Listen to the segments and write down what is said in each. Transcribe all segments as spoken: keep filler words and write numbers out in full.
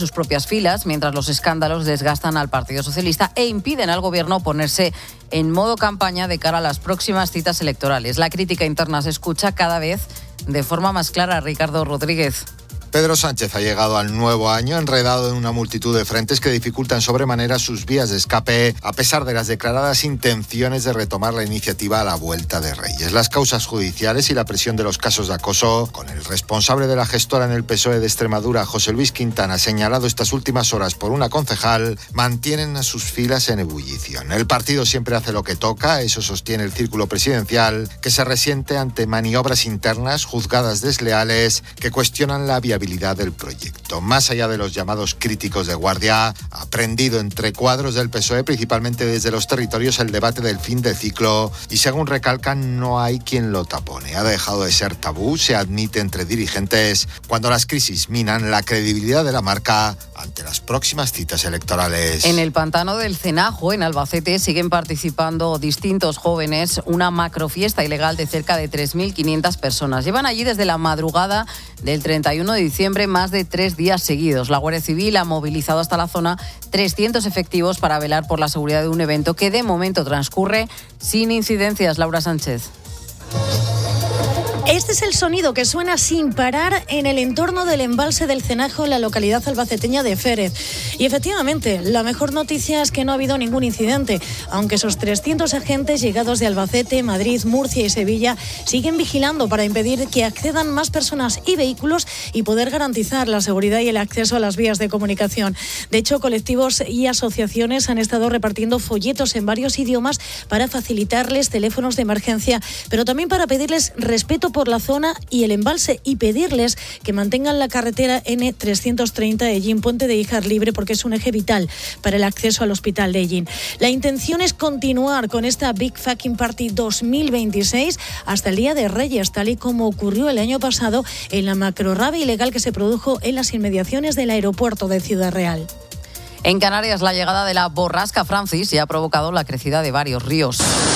sus propias filas, mientras los escándalos desgastan al Partido Socialista e impiden al Gobierno ponerse en modo campaña de cara a las próximas citas electorales. La crítica interna se escucha cada vez de forma más clara. Ricardo Rodríguez. Pedro Sánchez ha llegado al nuevo año enredado en una multitud de frentes que dificultan sobremanera sus vías de escape, a pesar de las declaradas intenciones de retomar la iniciativa a la vuelta de Reyes. Las causas judiciales y la presión de los casos de acoso, con el responsable de la gestora en el P S O E de Extremadura, José Luis Quintana, señalado estas últimas horas por una concejal, mantienen a sus filas en ebullición. El partido siempre hace lo que toca, eso sostiene el círculo presidencial, que se resiente ante maniobras internas juzgadas desleales que cuestionan la viabilidad del proyecto. Más allá de los llamados críticos de guardia, ha prendido entre cuadros del P S O E, principalmente desde los territorios, el debate del fin de ciclo y, según recalcan, no hay quien lo tapone. Ha dejado de ser tabú, se admite entre dirigentes cuando las crisis minan la credibilidad de la marca ante las próximas citas electorales. En el pantano del Cenajo, en Albacete, siguen participando distintos jóvenes, una macrofiesta ilegal de cerca de tres mil quinientas personas. Llevan allí desde la madrugada del treinta y uno de diciembre más de tres días seguidos. La Guardia Civil ha movilizado hasta la zona trescientos efectivos para velar por la seguridad de un evento que de momento transcurre sin incidencias. Laura Sánchez. Este es el sonido que suena sin parar en el entorno del embalse del Cenajo en la localidad albaceteña de Férez. Y efectivamente, la mejor noticia es que no ha habido ningún incidente, aunque esos trescientos agentes llegados de Albacete, Madrid, Murcia y Sevilla siguen vigilando para impedir que accedan más personas y vehículos y poder garantizar la seguridad y el acceso a las vías de comunicación. De hecho, colectivos y asociaciones han estado repartiendo folletos en varios idiomas para facilitarles teléfonos de emergencia, pero también para pedirles respeto por la zona y el embalse y pedirles que mantengan la carretera ene trescientos treinta Ellín Puente de Híjar libre, porque es un eje vital para el acceso al hospital de Ellín. La intención es continuar con esta Big Fucking Party dos mil veintiséis hasta el Día de Reyes, tal y como ocurrió el año pasado en la macrorrave ilegal que se produjo en las inmediaciones del aeropuerto de Ciudad Real. En Canarias, la llegada de la borrasca Francis ya ha provocado la crecida de varios ríos.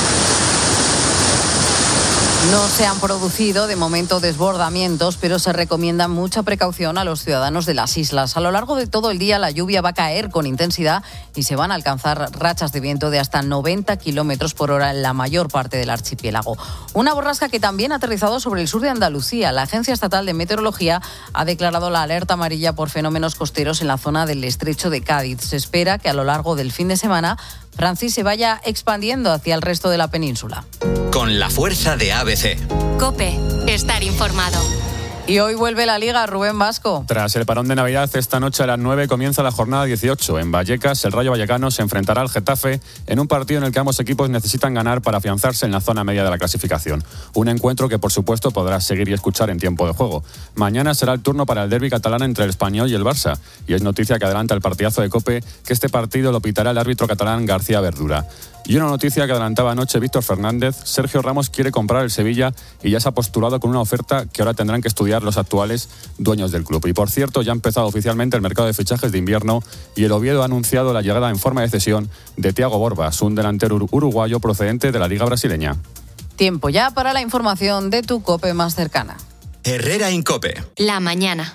No se han producido de momento desbordamientos, pero se recomienda mucha precaución a los ciudadanos de las islas. A lo largo de todo el día la lluvia va a caer con intensidad y se van a alcanzar rachas de viento de hasta noventa kilómetros por hora en la mayor parte del archipiélago. Una borrasca que también ha aterrizado sobre el sur de Andalucía. La Agencia Estatal de Meteorología ha declarado la alerta amarilla por fenómenos costeros en la zona del estrecho de Cádiz. Se espera que a lo largo del fin de semana Francis se vaya expandiendo hacia el resto de la península. Con la fuerza de A B C. COPE. Estar informado. Y hoy vuelve la Liga, Rubén Vasco. Tras el parón de Navidad, esta noche a las nueve comienza la jornada dieciocho. En Vallecas, el Rayo Vallecano se enfrentará al Getafe en un partido en el que ambos equipos necesitan ganar para afianzarse en la zona media de la clasificación. Un encuentro que, por supuesto, podrás seguir y escuchar en tiempo de juego. Mañana será el turno para el derbi catalán entre el Español y el Barça. Y es noticia que adelanta el partidazo de COPE que este partido lo pitará el árbitro catalán García Verdura. Y una noticia que adelantaba anoche Víctor Fernández: Sergio Ramos quiere comprar el Sevilla y ya se ha postulado con una oferta que ahora tendrán que estudiar los actuales dueños del club. Y por cierto, ya ha empezado oficialmente el mercado de fichajes de invierno y el Oviedo ha anunciado la llegada en forma de cesión de Thiago Borbas, un delantero uruguayo procedente de la Liga Brasileña. Tiempo ya para la información de tu COPE más cercana. Herrera Incope. La mañana.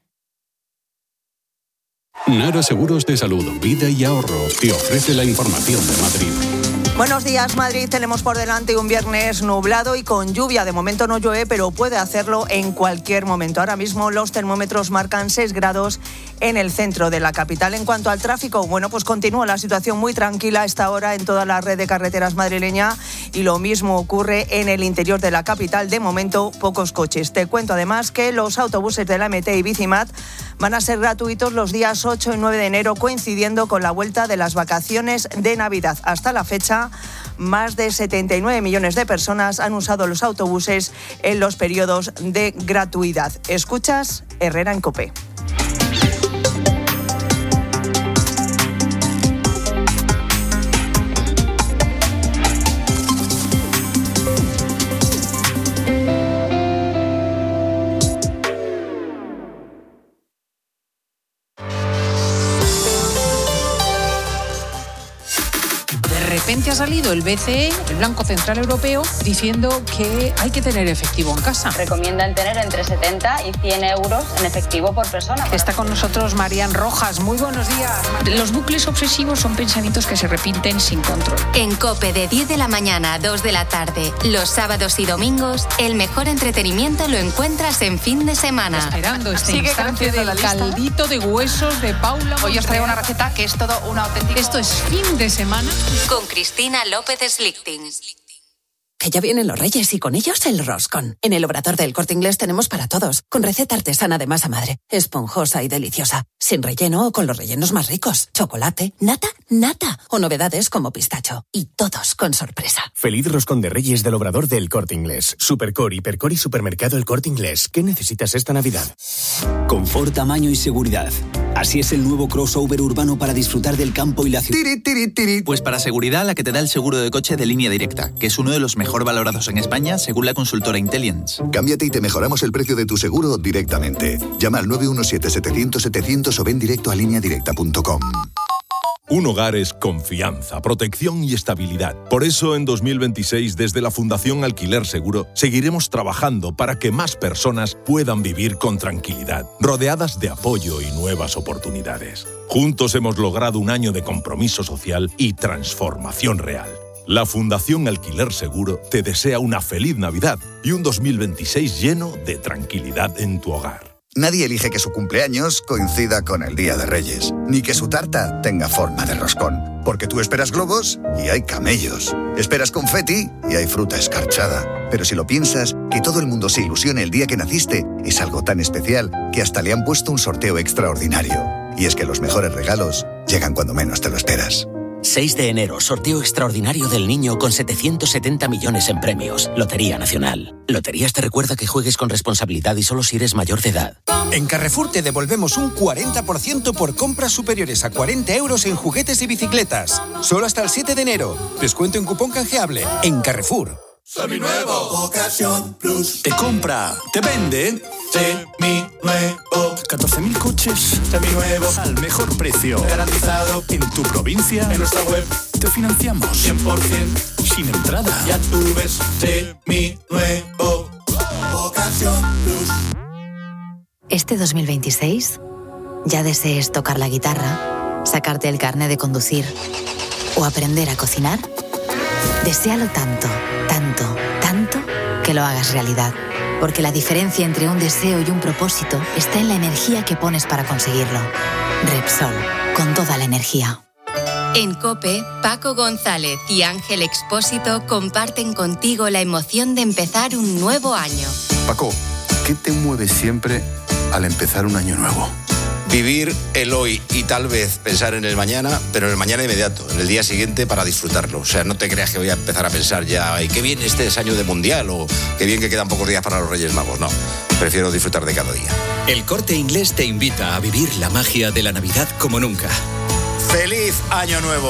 Nara Seguros de Salud, Vida y Ahorro te ofrece la información de Madrid. Buenos días, Madrid. Tenemos por delante un viernes nublado y con lluvia. De momento no llueve, pero puede hacerlo en cualquier momento. Ahora mismo los termómetros marcan seis grados en el centro de la capital. En cuanto al tráfico, bueno, pues continúa la situación muy tranquila a esta hora en toda la red de carreteras madrileña y lo mismo ocurre en el interior de la capital. De momento, pocos coches. Te cuento además que los autobuses de la eme te y Bicimat van a ser gratuitos los días ocho y nueve de enero, coincidiendo con la vuelta de las vacaciones de Navidad. Hasta la fecha, más de setenta y nueve millones de personas han usado los autobuses en los periodos de gratuidad. Escuchas Herrera en COPE. repente ha salido el B C E, el Banco Central Europeo, diciendo que hay que tener efectivo en casa. Recomiendan tener entre setenta y cien euros en efectivo por persona. Está con nosotros Marian Rojas. Muy buenos días. Los bucles obsesivos son pensamientos que se repiten sin control. En COPE, de diez de la mañana a dos de la tarde, los sábados y domingos, el mejor entretenimiento lo encuentras en fin de semana. Esperando este Sigue instante del la lista. caldito de huesos de Paula. Hoy os traigo una receta que es todo una auténtica... Esto es fin de semana. Con Cristina López Slichting. Que ya vienen los Reyes y con ellos el roscón. En el Obrador del Corte Inglés tenemos para todos, con receta artesana de masa madre, esponjosa y deliciosa, sin relleno o con los rellenos más ricos, chocolate, nata, nata o novedades como pistacho. Y todos con sorpresa. Feliz roscón de Reyes del Obrador del Corte Inglés. Supercore, Hipercore y Supermercado El Corte Inglés. ¿Qué necesitas esta Navidad? Confort, tamaño y seguridad. Así es el nuevo crossover urbano para disfrutar del campo y la ciudad. Tiri, tiri, tiri. Pues para seguridad, la que te da el seguro de coche de Línea Directa, que es uno de los mejor valorados en España según la consultora Intelliance. Cámbiate y te mejoramos el precio de tu seguro directamente. Llama al nueve uno siete, setecientos, setecientos o ven directo a línea directa punto com. Un hogar es confianza, protección y estabilidad. Por eso, en dos mil veintiséis, desde la Fundación Alquiler Seguro, seguiremos trabajando para que más personas puedan vivir con tranquilidad, rodeadas de apoyo y nuevas oportunidades. Juntos hemos logrado un año de compromiso social y transformación real. La Fundación Alquiler Seguro te desea una feliz Navidad y un dos mil veintiséis lleno de tranquilidad en tu hogar. Nadie elige que su cumpleaños coincida con el Día de Reyes, ni que su tarta tenga forma de roscón. Porque tú esperas globos y hay camellos. Esperas confeti y hay fruta escarchada. Pero si lo piensas, que todo el mundo se ilusione el día que naciste es algo tan especial que hasta le han puesto un sorteo extraordinario. Y es que los mejores regalos llegan cuando menos te lo esperas. seis de enero, sorteo extraordinario del niño con setecientos setenta millones en premios. Lotería Nacional. Loterías te recuerda que juegues con responsabilidad y solo si eres mayor de edad. En Carrefour te devolvemos un cuarenta por ciento por compras superiores a cuarenta euros en juguetes y bicicletas. Solo hasta el siete de enero. Descuento en cupón canjeable. En Carrefour. Seminuevo, Ocasión Plus. Te compra, te vende. Seminuevo. catorce mil coches seminuevos al mejor precio. Garantizado en tu provincia. En nuestra web te financiamos cien por ciento sin entrada. Ya tú ves, Seminuevo, Ocasión Plus. Este dos mil veintiséis ya desees tocar la guitarra, sacarte el carnet de conducir o aprender a cocinar. Deséalo tanto, tanto, tanto que lo hagas realidad. Porque la diferencia entre un deseo y un propósito está en la energía que pones para conseguirlo. Repsol, con toda la energía. En COPE, Paco González y Ángel Expósito comparten contigo la emoción de empezar un nuevo año. Paco, ¿qué te mueve siempre al empezar un año nuevo? Vivir el hoy y tal vez pensar en el mañana, pero en el mañana inmediato, en el día siguiente para disfrutarlo. O sea, no te creas que voy a empezar a pensar ya, ay, qué bien este es año de mundial o qué bien que quedan pocos días para los Reyes Magos. No, prefiero disfrutar de cada día. El Corte Inglés te invita a vivir la magia de la Navidad como nunca. ¡Feliz Año Nuevo!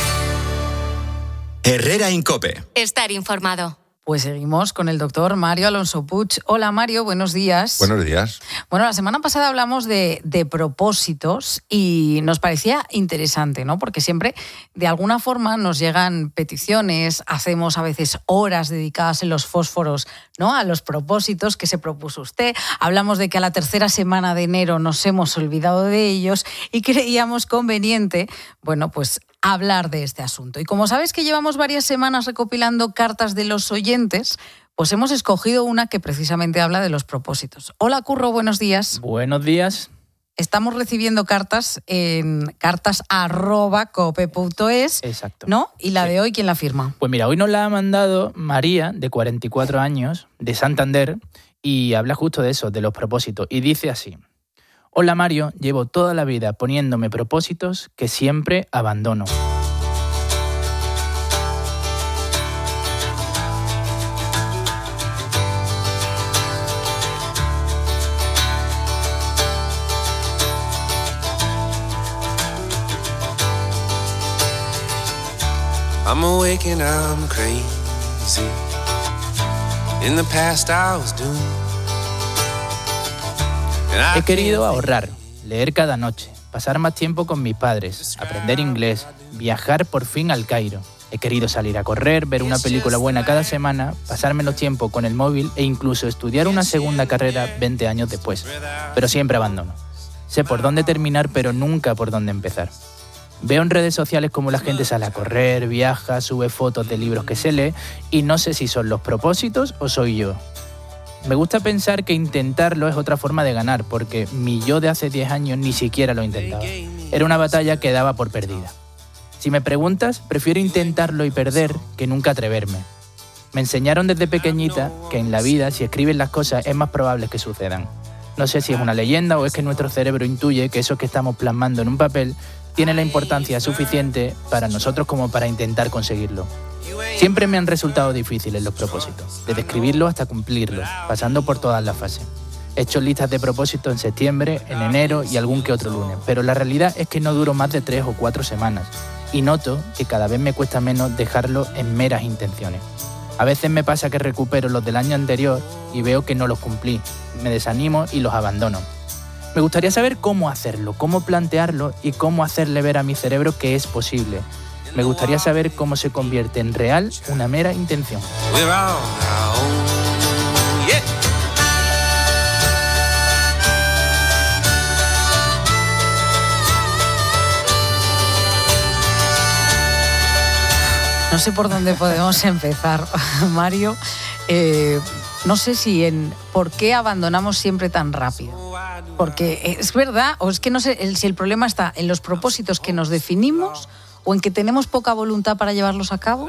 Herrera en COPE. Estar informado. Pues seguimos con el doctor Mario Alonso Puig. Hola Mario, buenos días. Buenos días. Bueno, la semana pasada hablamos de, de propósitos y nos parecía interesante, ¿no? Porque siempre, de alguna forma, nos llegan peticiones, hacemos a veces horas dedicadas en los fósforos, ¿no? A los propósitos que se propuso usted. Hablamos de que a la tercera semana de enero nos hemos olvidado de ellos y creíamos conveniente, bueno, pues hablar de este asunto. Y como sabes que llevamos varias semanas recopilando cartas de los oyentes, pues hemos escogido una que precisamente habla de los propósitos. Hola Curro, buenos días. Buenos días. Estamos recibiendo cartas en cartas arroba cope punto es. Exacto. ¿No? ¿Y la sí. de hoy quién la firma? Pues mira, hoy nos la ha mandado María, de cuarenta y cuatro años, de Santander, y habla justo de eso, de los propósitos. Y dice así: hola Mario, llevo toda la vida poniéndome propósitos que siempre abandono. I'm awake and I'm crazy. In the past I was doomed. He querido ahorrar, leer cada noche, pasar más tiempo con mis padres, aprender inglés, viajar por fin al Cairo. He querido salir a correr, ver una película buena cada semana, pasar menos tiempo con el móvil e incluso estudiar una segunda carrera veinte años después. Pero siempre abandono. Sé por dónde terminar, pero nunca por dónde empezar. Veo en redes sociales cómo la gente sale a correr, viaja, sube fotos de libros que se lee y no sé si son los propósitos o soy yo. Me gusta pensar que intentarlo es otra forma de ganar, porque mi yo de hace diez años ni siquiera lo intentaba. Era una batalla que daba por perdida. Si me preguntas, prefiero intentarlo y perder que nunca atreverme. Me enseñaron desde pequeñita que en la vida, si escribes las cosas, es más probable que sucedan. No sé si es una leyenda o es que nuestro cerebro intuye que eso que estamos plasmando en un papel tiene la importancia suficiente para nosotros como para intentar conseguirlo. Siempre me han resultado difíciles los propósitos, desde escribirlos hasta cumplirlos, pasando por todas las fases. He hecho listas de propósitos en septiembre, en enero y algún que otro lunes, pero la realidad es que no duro más de tres o cuatro semanas y noto que cada vez me cuesta menos dejarlo en meras intenciones. A veces me pasa que recupero los del año anterior y veo que no los cumplí, me desanimo y los abandono. Me gustaría saber cómo hacerlo, cómo plantearlo y cómo hacerle ver a mi cerebro que es posible. Me gustaría saber cómo se convierte en real una mera intención. No sé por dónde podemos empezar, Mario. Eh, no sé si en por qué abandonamos siempre tan rápido. Porque es verdad, o es que no sé el, si el problema está en los propósitos que nos definimos o en que tenemos poca voluntad para llevarlos a cabo.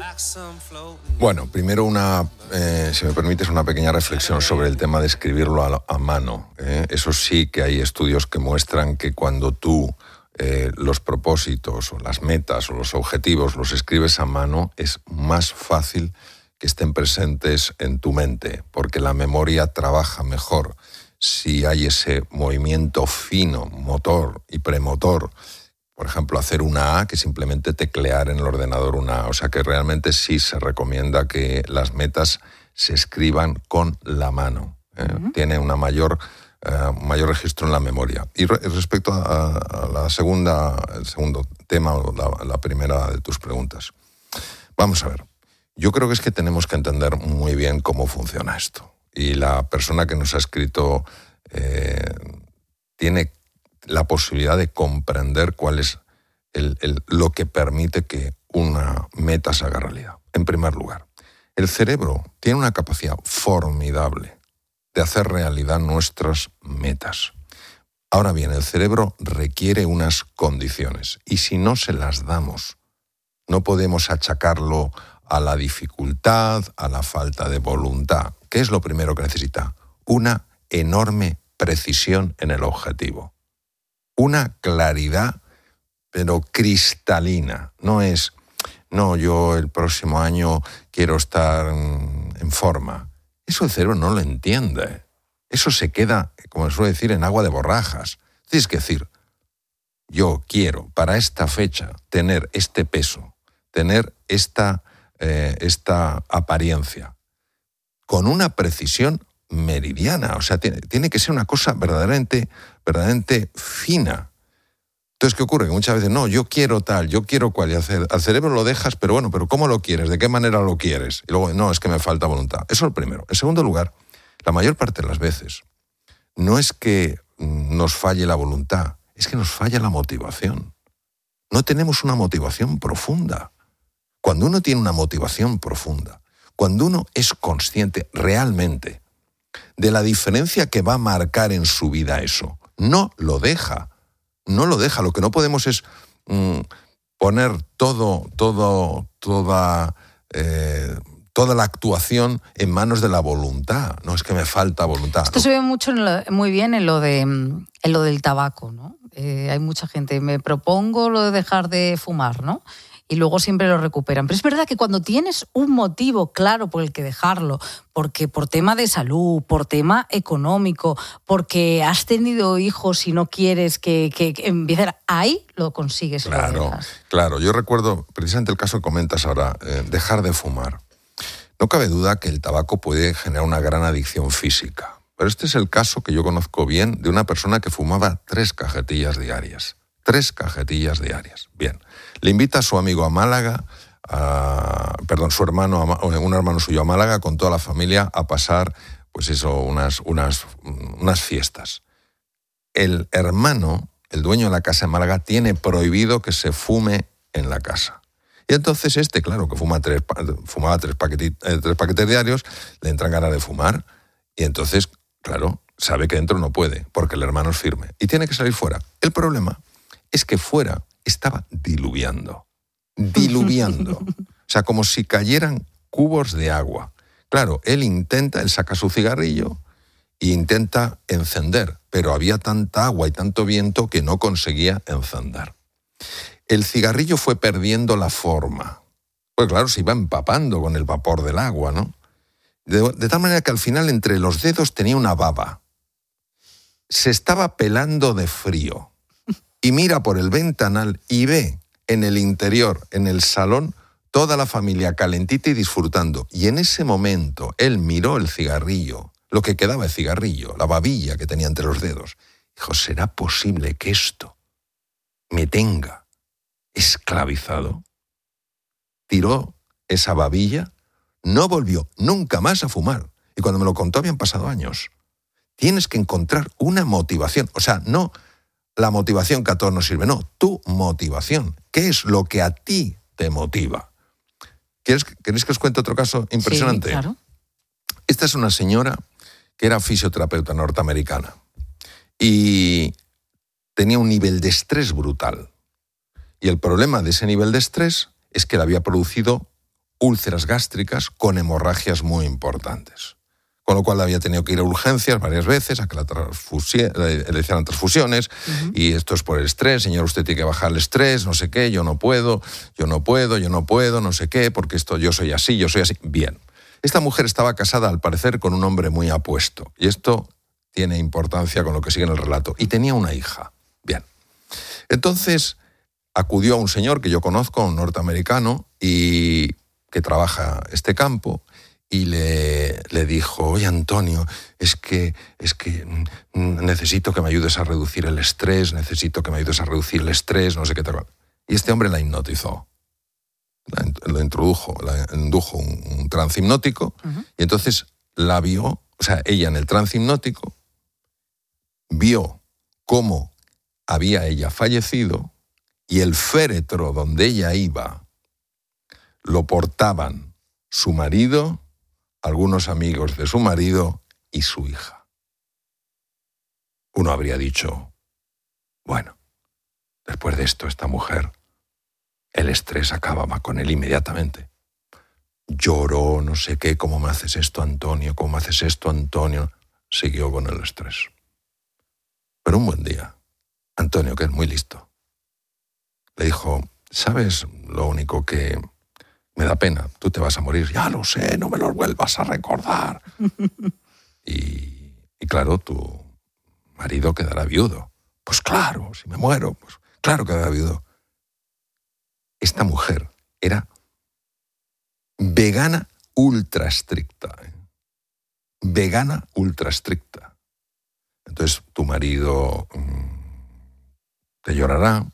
Bueno, primero una, eh, si me permites, una pequeña reflexión sobre el tema de escribirlo a, a mano. ¿eh? Eso sí que hay estudios que muestran que cuando tú eh, los propósitos o las metas o los objetivos los escribes a mano, es más fácil que estén presentes en tu mente, porque la memoria trabaja mejor si hay ese movimiento fino, motor y premotor. Por ejemplo, hacer una A que simplemente teclear en el ordenador una A. O sea que realmente sí se recomienda que las metas se escriban con la mano. ¿eh? Uh-huh. Tiene una mayor, uh, mayor registro en la memoria. Y re- respecto a, a la segunda, el segundo tema, o la, la primera de tus preguntas. Vamos a ver. Yo creo que es que tenemos que entender muy bien cómo funciona esto. Y la persona que nos ha escrito eh, tiene la posibilidad de comprender cuál es el, el, lo que permite que una meta se haga realidad. En primer lugar, el cerebro tiene una capacidad formidable de hacer realidad nuestras metas. Ahora bien, el cerebro requiere unas condiciones y si no se las damos, no podemos achacarlo a la dificultad, a la falta de voluntad. ¿Qué es lo primero que necesita? Una enorme precisión en el objetivo. Una claridad, pero cristalina. No es, no, yo el próximo año quiero estar en forma. Eso el cerebro no lo entiende. Eso se queda, como se suele decir, en agua de borrajas. Tienes que decir, yo quiero para esta fecha tener este peso, tener esta, eh, esta apariencia, con una precisión meridiana. O sea, tiene, tiene que ser una cosa verdaderamente, verdaderamente fina. Entonces, ¿qué ocurre? Que muchas veces, no, yo quiero tal, yo quiero cual, y al, ce- al cerebro lo dejas, pero bueno, pero ¿cómo lo quieres? ¿De qué manera lo quieres? Y luego, no, es que me falta voluntad. Eso es lo primero. En segundo lugar, la mayor parte de las veces, no es que nos falle la voluntad, es que nos falla la motivación. No tenemos una motivación profunda. Cuando uno tiene una motivación profunda, cuando uno es consciente realmente de la diferencia que va a marcar en su vida eso, no lo deja, no lo deja. Lo que no podemos es mmm, poner todo, todo, toda, eh, toda la actuación en manos de la voluntad. No, es que me falta voluntad. Esto se ve mucho en lo, muy bien en lo, de, en lo del tabaco, ¿no? Eh, hay mucha gente, me propongo lo de dejar de fumar, ¿no? Y luego siempre lo recuperan. Pero es verdad que cuando tienes un motivo claro por el que dejarlo, porque por tema de salud, por tema económico, porque has tenido hijos y no quieres que, que, que empiecen, ahí lo consigues. Claro, lo claro. Yo recuerdo precisamente el caso que comentas ahora, eh, dejar de fumar. No cabe duda que el tabaco puede generar una gran adicción física. Pero este es el caso que yo conozco bien de una persona que fumaba tres cajetillas diarias. Tres cajetillas diarias. Bien. Le invita a su amigo a Málaga a, perdón, su hermano, un hermano suyo a Málaga con toda la familia a pasar, pues eso, unas, unas, unas fiestas. El hermano, el dueño de la casa en Málaga, tiene prohibido que se fume en la casa. Y entonces este, claro, que fuma tres, fumaba tres, paquetis, eh, tres paquetes diarios, le entran ganas de fumar y entonces, claro, sabe que dentro no puede, porque el hermano es firme y tiene que salir fuera. El problema es que fuera estaba diluviando, diluviando, o sea, como si cayeran cubos de agua. Claro, él intenta, él saca su cigarrillo e intenta encender, pero había tanta agua y tanto viento que no conseguía encender. El cigarrillo fue perdiendo la forma. Pues claro, se iba empapando con el vapor del agua, ¿no? De, de tal manera que al final entre los dedos tenía una baba. Se estaba pelando de frío. Y mira por el ventanal y ve en el interior, en el salón, toda la familia calentita y disfrutando. Y en ese momento él miró el cigarrillo, lo que quedaba de cigarrillo, la babilla que tenía entre los dedos. Dijo, ¿será posible que esto me tenga esclavizado? Tiró esa babilla, no volvió nunca más a fumar. Y cuando me lo contó habían pasado años. Tienes que encontrar una motivación. O sea, no la motivación que a todos nos sirve, no, tu motivación. ¿Qué es lo que a ti te motiva? ¿Quieres, ¿Queréis que os cuente otro caso impresionante? Sí, claro. Esta es una señora que era fisioterapeuta norteamericana y tenía un nivel de estrés brutal. Y el problema de ese nivel de estrés es que le había producido úlceras gástricas con hemorragias muy importantes. Con lo cual había tenido que ir a urgencias varias veces, a que la transfusi- le hicieran transfusiones, uh-huh. Y esto es por el estrés, señor, usted tiene que bajar el estrés, no sé qué, yo no puedo, yo no puedo, yo no puedo, no sé qué, porque esto yo soy así, yo soy así. Bien. Esta mujer estaba casada, al parecer, con un hombre muy apuesto, y esto tiene importancia con lo que sigue en el relato, y tenía una hija. Bien. Entonces acudió a un señor que yo conozco, un norteamericano, y que trabaja este campo, y le, le dijo, oye, Antonio, es que, es que necesito que me ayudes a reducir el estrés, necesito que me ayudes a reducir el estrés, no sé qué tal. Y este hombre la hipnotizó, la, lo introdujo, la indujo un, un trance hipnótico, uh-huh. Y entonces la vio, o sea, ella en el trance hipnótico, vio cómo había ella fallecido y el féretro donde ella iba lo portaban su marido, algunos amigos de su marido y su hija. Uno habría dicho, bueno, después de esto, esta mujer, el estrés acababa con él inmediatamente. Lloró, no sé qué, ¿cómo me haces esto, Antonio? ¿Cómo me haces esto, Antonio? Siguió con el estrés. Pero un buen día, Antonio, que es muy listo, le dijo, ¿sabes lo único que me da pena? Tú te vas a morir. Ya lo sé, no me lo vuelvas a recordar. y, y claro, tu marido quedará viudo. Pues claro, si me muero, pues claro que quedará viudo. Esta mujer era vegana ultra estricta. ¿eh? Vegana ultra estricta. Entonces tu marido mmm, te llorará.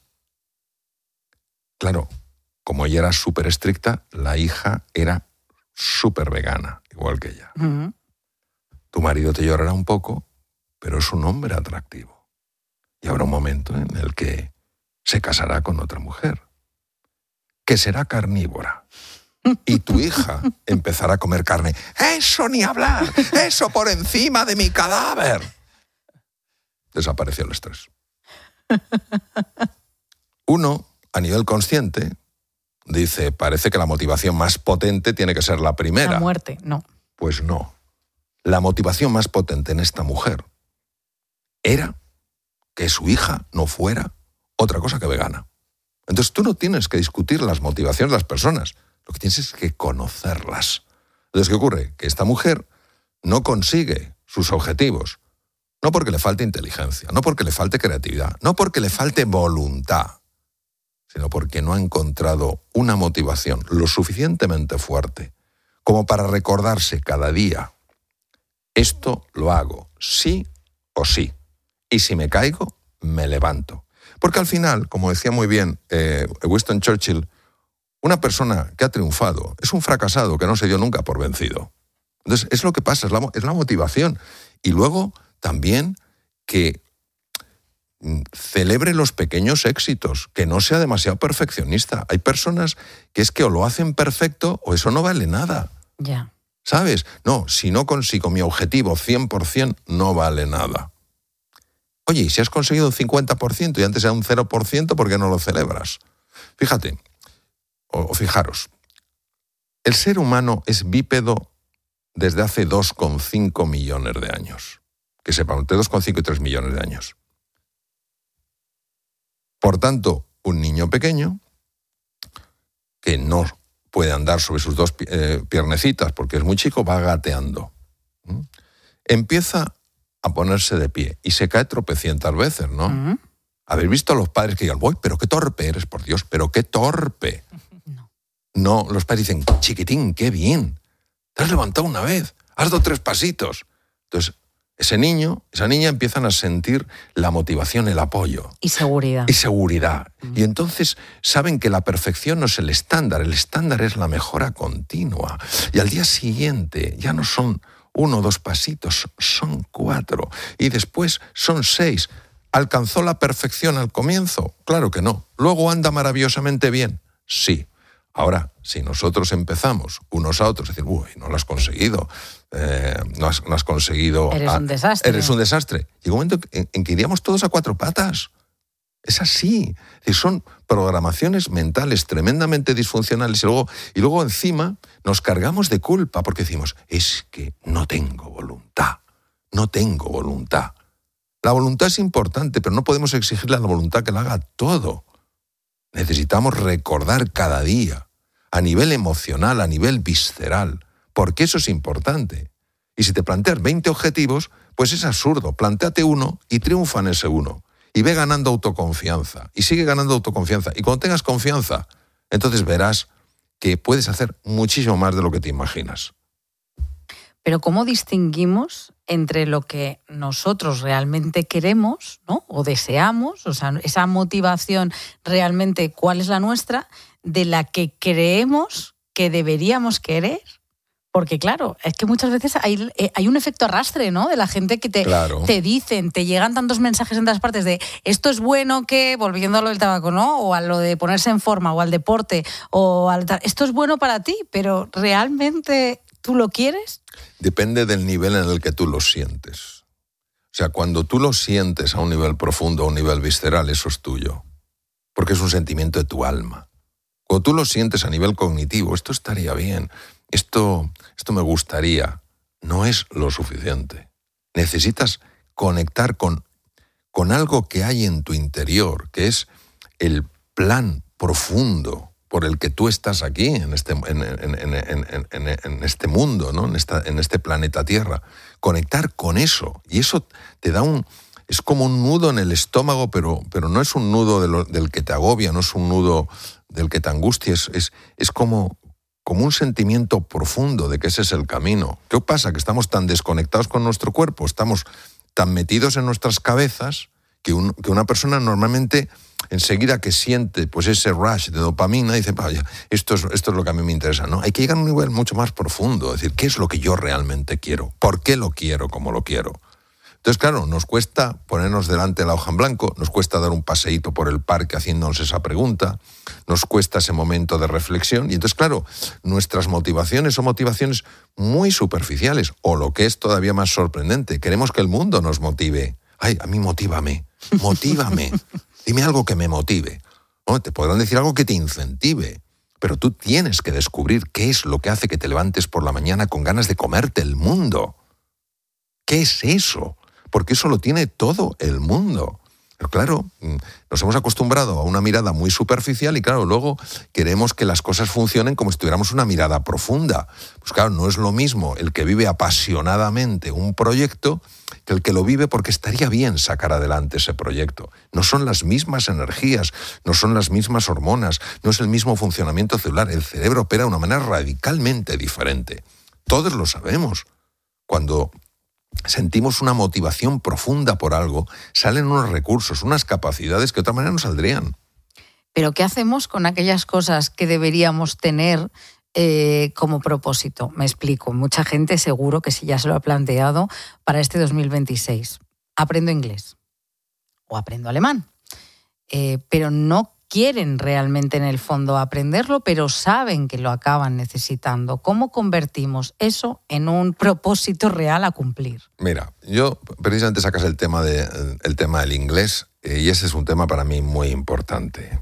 Claro, como ella era súper estricta, la hija era súper vegana, igual que ella. Uh-huh. Tu marido te llorará un poco, pero es un hombre atractivo. Y habrá un momento en el que se casará con otra mujer, que será carnívora. Y tu hija empezará a comer carne. ¡Eso ni hablar! ¡Eso por encima de mi cadáver! Desapareció el estrés. Uno, a nivel consciente, dice, parece que la motivación más potente tiene que ser la primera. La muerte, no. Pues no. La motivación más potente en esta mujer era que su hija no fuera otra cosa que vegana. Entonces tú no tienes que discutir las motivaciones de las personas, lo que tienes es que conocerlas. Entonces, ¿qué ocurre? Que esta mujer no consigue sus objetivos, no porque le falte inteligencia, no porque le falte creatividad, no porque le falte voluntad, sino porque no ha encontrado una motivación lo suficientemente fuerte como para recordarse cada día, esto lo hago sí o sí, y si me caigo, me levanto. Porque al final, como decía muy bien eh, Winston Churchill, Una persona que ha triunfado es un fracasado que no se dio nunca por vencido. Entonces, es lo que pasa, es la, es la motivación. Y luego también que celebre los pequeños éxitos, que no sea demasiado perfeccionista. Hay personas que es que o lo hacen perfecto o eso no vale nada. Ya. ¿Sabes? No, si no consigo mi objetivo cien por ciento, no vale nada. Oye, y si has conseguido un cincuenta por ciento y antes era un cero por ciento, ¿por qué no lo celebras? Fíjate, o, o fijaros, el ser humano es bípedo desde hace dos coma cinco millones de años. Que sepan, entre dos coma cinco y tres millones de años. Por tanto, un niño pequeño que no puede andar sobre sus dos eh, piernecitas porque es muy chico, va gateando. ¿Mm? Empieza a ponerse de pie y se cae tropecientas veces, ¿no? Uh-huh. ¿Habéis visto a los padres que digan, ¡uy, pero qué torpe eres, por Dios, pero qué torpe! No. No, los padres dicen, chiquitín, qué bien, te has levantado una vez, has dado tres pasitos. Entonces, ese niño, esa niña empiezan a sentir la motivación, el apoyo. Y seguridad. Y seguridad. Mm. Y entonces saben que la perfección no es el estándar, el estándar es la mejora continua. Y al día siguiente ya no son uno o dos pasitos, son cuatro. Y después son seis. ¿Alcanzó la perfección al comienzo? Claro que no. ¿Luego anda maravillosamente bien? Sí. Ahora, si nosotros empezamos unos a otros a decir, uy, no lo has conseguido, eh, no, has, no has conseguido... Eres a, un desastre. Eres un desastre. Llega un momento en, en que iríamos todos a cuatro patas. Es así. Es decir, son programaciones mentales tremendamente disfuncionales y luego, y luego encima nos cargamos de culpa porque decimos, es que no tengo voluntad, no tengo voluntad. La voluntad es importante, pero no podemos exigirle a la voluntad que la haga todo. Necesitamos recordar cada día, a nivel emocional, a nivel visceral, porque eso es importante. Y si te planteas veinte objetivos, pues es absurdo. Plantéate uno y triunfa en ese uno. Y ve ganando autoconfianza. Y sigue ganando autoconfianza. Y cuando tengas confianza, entonces verás que puedes hacer muchísimo más de lo que te imaginas. Pero ¿cómo distinguimos entre lo que nosotros realmente queremos, ¿no? O deseamos, o sea, esa motivación realmente, ¿cuál es la nuestra? De la que creemos que deberíamos querer. Porque claro, es que muchas veces hay, hay un efecto arrastre, ¿no? De la gente que te, claro. te dicen, te llegan tantos mensajes en todas partes de esto es bueno que, volviendo a lo del tabaco, ¿no? O a lo de ponerse en forma, o al deporte, o al esto es bueno para ti, pero ¿realmente tú lo quieres? Depende del nivel en el que tú lo sientes. O sea, cuando tú lo sientes a un nivel profundo, a un nivel visceral, eso es tuyo. Porque es un sentimiento de tu alma. Cuando tú lo sientes a nivel cognitivo, esto estaría bien, esto, esto me gustaría, no es lo suficiente. Necesitas conectar con, con algo que hay en tu interior, que es el plan profundo por el que tú estás aquí, en este, en, en, en, en, en, en este mundo, ¿no? en, esta, en este planeta Tierra. Conectar con eso. Y eso te da un... Es como un nudo en el estómago, pero, pero no es un nudo de lo, del que te agobia, no es un nudo del que te angustia, es, es, es como, como un sentimiento profundo de que ese es el camino. ¿Qué pasa? Que estamos tan desconectados con nuestro cuerpo, estamos tan metidos en nuestras cabezas, que, un, que una persona normalmente... enseguida que siente pues ese rush de dopamina, dice, vaya, esto es, esto es lo que a mí me interesa, ¿no? Hay que llegar a un nivel mucho más profundo, es decir, ¿qué es lo que yo realmente quiero? ¿Por qué lo quiero como lo quiero? Entonces, claro, nos cuesta ponernos delante de la hoja en blanco, nos cuesta dar un paseíto por el parque haciéndonos esa pregunta, nos cuesta ese momento de reflexión, y entonces, claro, nuestras motivaciones son motivaciones muy superficiales, o lo que es todavía más sorprendente, queremos que el mundo nos motive. Ay, a mí motívame, motívame. Dime algo que me motive. ¿No? Te podrán decir algo que te incentive, pero tú tienes que descubrir qué es lo que hace que te levantes por la mañana con ganas de comerte el mundo. ¿Qué es eso? Porque eso lo tiene todo el mundo. Pero claro, nos hemos acostumbrado a una mirada muy superficial y claro, luego queremos que las cosas funcionen como si tuviéramos una mirada profunda. Pues claro, no es lo mismo el que vive apasionadamente un proyecto que el que lo vive porque estaría bien sacar adelante ese proyecto. No son las mismas energías, no son las mismas hormonas, no es el mismo funcionamiento celular. El cerebro opera de una manera radicalmente diferente. Todos lo sabemos. Cuando sentimos una motivación profunda por algo, salen unos recursos, unas capacidades que de otra manera no saldrían. Pero ¿qué hacemos con aquellas cosas que deberíamos tener eh, como propósito? Me explico. Mucha gente seguro que sí ya se lo ha planteado para este dos mil veintiséis. Aprendo inglés o aprendo alemán. Eh, pero no quieren realmente en el fondo aprenderlo, pero saben que lo acaban necesitando. ¿Cómo convertimos eso en un propósito real a cumplir? Mira, yo precisamente sacas el tema, de, el tema del inglés eh, y ese es un tema para mí muy importante.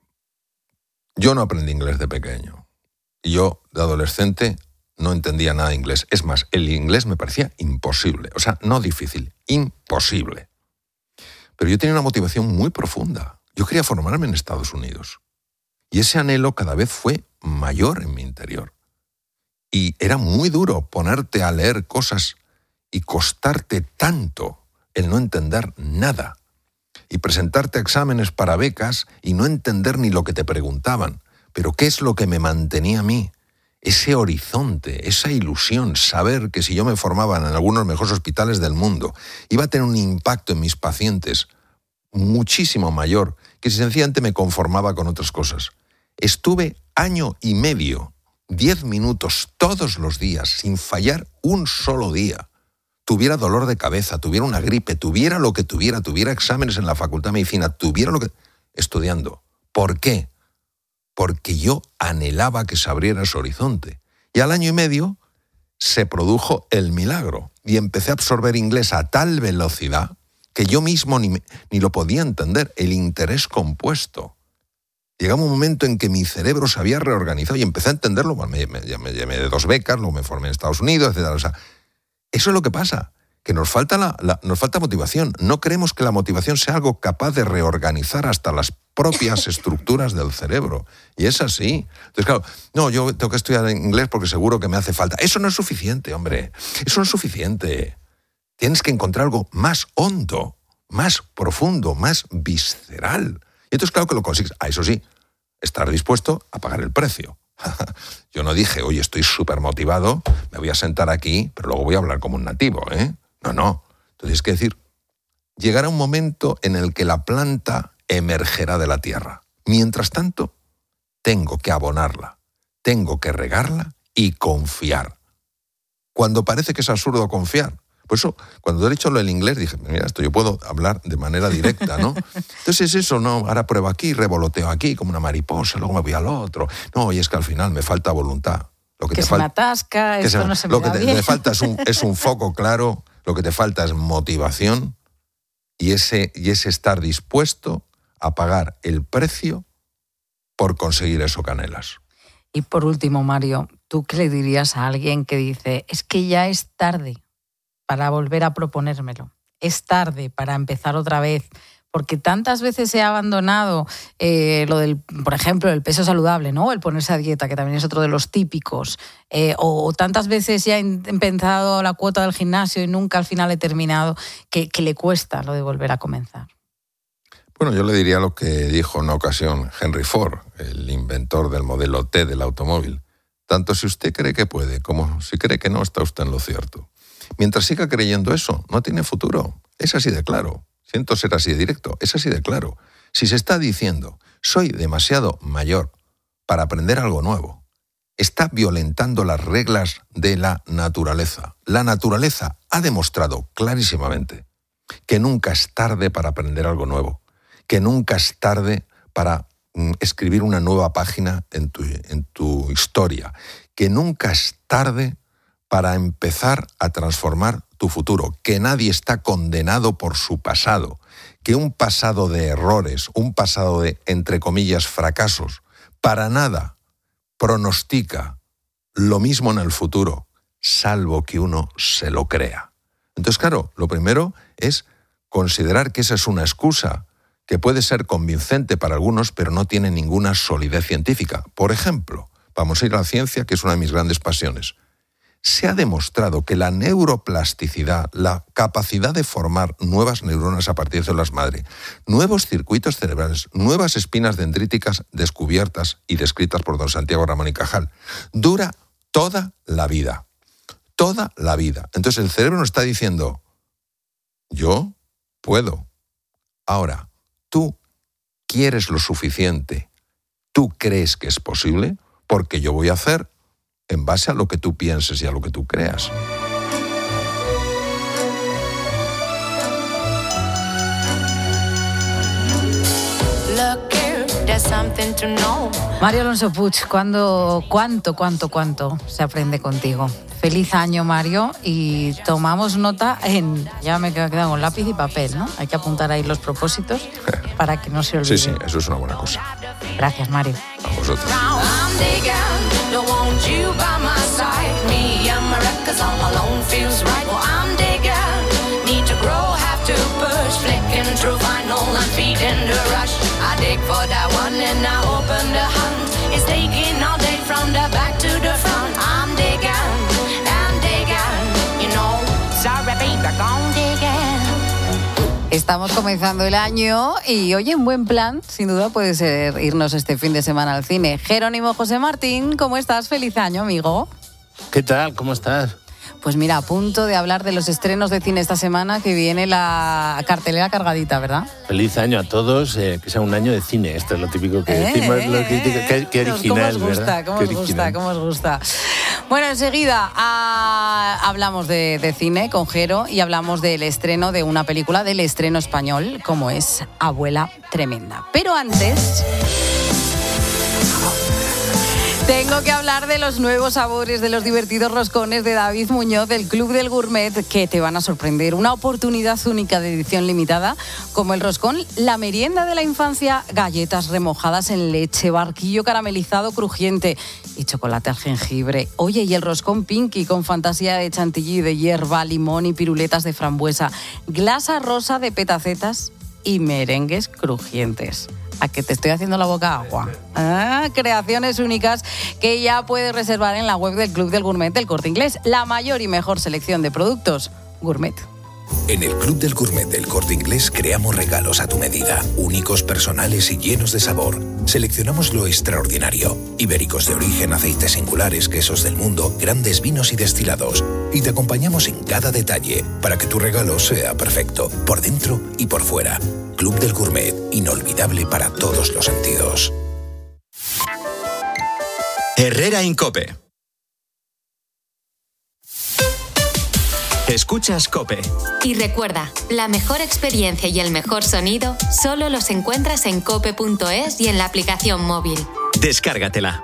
Yo no aprendí inglés de pequeño y yo de adolescente no entendía nada de inglés. Es más, el inglés me parecía imposible, o sea, no difícil, imposible. Pero yo tenía una motivación muy profunda. Yo quería formarme en Estados Unidos. Y ese anhelo cada vez fue mayor en mi interior. Y era muy duro ponerte a leer cosas y costarte tanto el no entender nada. Y presentarte a exámenes para becas y no entender ni lo que te preguntaban. Pero ¿qué es lo que me mantenía a mí? Ese horizonte, esa ilusión, saber que si yo me formaba en algunos de los mejores hospitales del mundo, iba a tener un impacto en mis pacientes muchísimo mayor que si sencillamente me conformaba con otras cosas. Estuve año y medio, diez minutos todos los días, sin fallar un solo día. Tuviera dolor de cabeza, tuviera una gripe, tuviera lo que tuviera, tuviera exámenes en la Facultad de Medicina, tuviera lo que... estudiando. ¿Por qué? Porque yo anhelaba que se abriera ese horizonte. Y al año y medio se produjo el milagro y empecé a absorber inglés a tal velocidad que yo mismo ni, ni lo podía entender, el interés compuesto. Llegaba un momento en que mi cerebro se había reorganizado y empecé a entenderlo. Bueno, me, me, me llamé de dos becas, luego me formé en Estados Unidos, etcétera. O sea, eso es lo que pasa, que nos falta, la, la, nos falta motivación. No creemos que la motivación sea algo capaz de reorganizar hasta las propias estructuras del cerebro. Y es así. Entonces, claro, no, yo tengo que estudiar inglés porque seguro que me hace falta. Eso no es suficiente, hombre. Eso no es suficiente. Tienes que encontrar algo más hondo, más profundo, más visceral. Y entonces, claro que lo consigues. Ah, eso sí, estar dispuesto a pagar el precio. Yo no dije, oye, estoy súper motivado, me voy a sentar aquí, pero luego voy a hablar como un nativo, ¿eh? No, no. Entonces, es que decir, llegará un momento en el que la planta emergerá de la tierra. Mientras tanto, tengo que abonarla, tengo que regarla y confiar. Cuando parece que es absurdo confiar. Por eso, cuando he dicho lo del inglés, dije, mira, esto yo puedo hablar de manera directa, ¿no? Entonces eso, no, ahora pruebo aquí, revoloteo aquí como una mariposa, luego me voy al otro. No, y es que al final me falta voluntad. Lo que que te se fal... me atasca, esto se... no se me Lo da que te, bien. me falta es un, es un foco claro, lo que te falta es motivación y ese, y ese estar dispuesto a pagar el precio por conseguir eso que anhelas. Y por último, Mario, ¿tú qué le dirías a alguien que dice, es que ya es tarde para volver a proponérmelo? Es tarde para empezar otra vez, porque tantas veces he abandonado eh, lo del, por ejemplo, el peso saludable, ¿no? El ponerse a dieta, que también es otro de los típicos, eh, o, o tantas veces ya he empezado la cuota del gimnasio y nunca al final he terminado, que, que le cuesta lo de volver a comenzar. Bueno, yo le diría lo que dijo en una ocasión Henry Ford, el inventor del modelo T del automóvil. Tanto si usted cree que puede como si cree que no, está usted en lo cierto. Mientras siga creyendo eso, no tiene futuro. Es así de claro. Siento ser así de directo. Es así de claro. Si se está diciendo, soy demasiado mayor para aprender algo nuevo, está violentando las reglas de la naturaleza. La naturaleza ha demostrado clarísimamente que nunca es tarde para aprender algo nuevo, que nunca es tarde para mm, escribir una nueva página en tu, en tu historia, que nunca es tarde para empezar a transformar tu futuro, que nadie está condenado por su pasado, que un pasado de errores, un pasado de, entre comillas, fracasos, para nada pronostica lo mismo en el futuro, salvo que uno se lo crea. Entonces, claro, lo primero es considerar que esa es una excusa que puede ser convincente para algunos, pero no tiene ninguna solidez científica. Por ejemplo, vamos a ir a la ciencia, que es una de mis grandes pasiones. Se ha demostrado que la neuroplasticidad, la capacidad de formar nuevas neuronas a partir de células madre, nuevos circuitos cerebrales, nuevas espinas dendríticas descubiertas y descritas por don Santiago Ramón y Cajal, dura toda la vida. Toda la vida. Entonces el cerebro nos está diciendo, yo puedo. Ahora, tú quieres lo suficiente, tú crees que es posible, porque yo voy a hacer en base a lo que tú pienses y a lo que tú creas. Mario Alonso Puig, ¿cuándo, cuánto, cuánto, cuánto se aprende contigo? Feliz año, Mario, y tomamos nota en... Ya me he quedado con lápiz y papel, ¿no? Hay que apuntar ahí los propósitos para que no se olvide. Sí, sí, eso es una buena cosa. Gracias, Mario. A vosotros. Estamos comenzando el año y, oye, un buen plan, sin duda, puede ser irnos este fin de semana al cine. Jerónimo José Martín, ¿cómo estás? Feliz año, amigo. ¿Qué tal? ¿Cómo estás? Pues mira, a punto de hablar de los estrenos de cine esta semana, que viene la cartelera cargadita, ¿verdad? Feliz año a todos, eh, que sea un año de cine. Esto es lo típico que decimos, eh, lo crítico, qué, qué original, ¿cómo os gusta, ¿verdad? ¿Cómo qué os gusta? original. ¿Cómo os gusta? Bueno, enseguida ah, hablamos de, de cine con Jero y hablamos del estreno de una película, del estreno español, como es Abuela Tremenda. Pero antes... tengo que hablar de los nuevos sabores, de los divertidos roscones de David Muñoz del Club del Gourmet, que te van a sorprender. Una oportunidad única de edición limitada, como el roscón La Merienda de la Infancia, galletas remojadas en leche, barquillo caramelizado crujiente y chocolate al jengibre. Oye, y el roscón Pinky con fantasía de chantilly, de hierba, limón y piruletas de frambuesa, glasa rosa de petacetas y merengues crujientes. ¿A que te estoy haciendo la boca agua? Ah, creaciones únicas que ya puedes reservar en la web del Club del Gourmet del Corte Inglés. La mayor y mejor selección de productos gourmet. En el Club del Gourmet del Corte Inglés creamos regalos a tu medida, únicos, personales y llenos de sabor. Seleccionamos lo extraordinario: ibéricos de origen, aceites singulares, quesos del mundo, grandes vinos y destilados. Y te acompañamos en cada detalle para que tu regalo sea perfecto, por dentro y por fuera. Club del Gourmet, inolvidable para todos los sentidos. Herrera Incope. Escuchas COPE. Y recuerda, la mejor experiencia y el mejor sonido solo los encuentras en cope punto es y en la aplicación móvil. Descárgatela.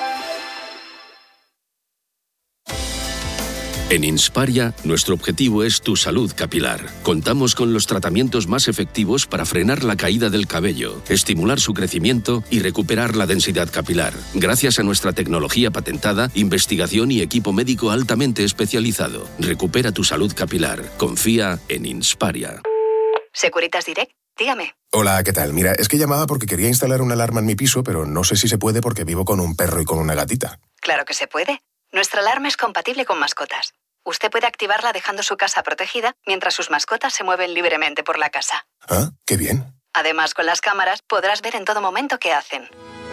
En Insparia, nuestro objetivo es tu salud capilar. Contamos con los tratamientos más efectivos para frenar la caída del cabello, estimular su crecimiento y recuperar la densidad capilar, gracias a nuestra tecnología patentada, investigación y equipo médico altamente especializado. Recupera tu salud capilar. Confía en Insparia. Securitas Direct, dígame. Hola, ¿qué tal? Mira, es que llamaba porque quería instalar una alarma en mi piso, pero no sé si se puede porque vivo con un perro y con una gatita. Claro que se puede. Nuestra alarma es compatible con mascotas. Usted puede activarla dejando su casa protegida mientras sus mascotas se mueven libremente por la casa. Ah, qué bien. Además, con las cámaras podrás ver en todo momento qué hacen.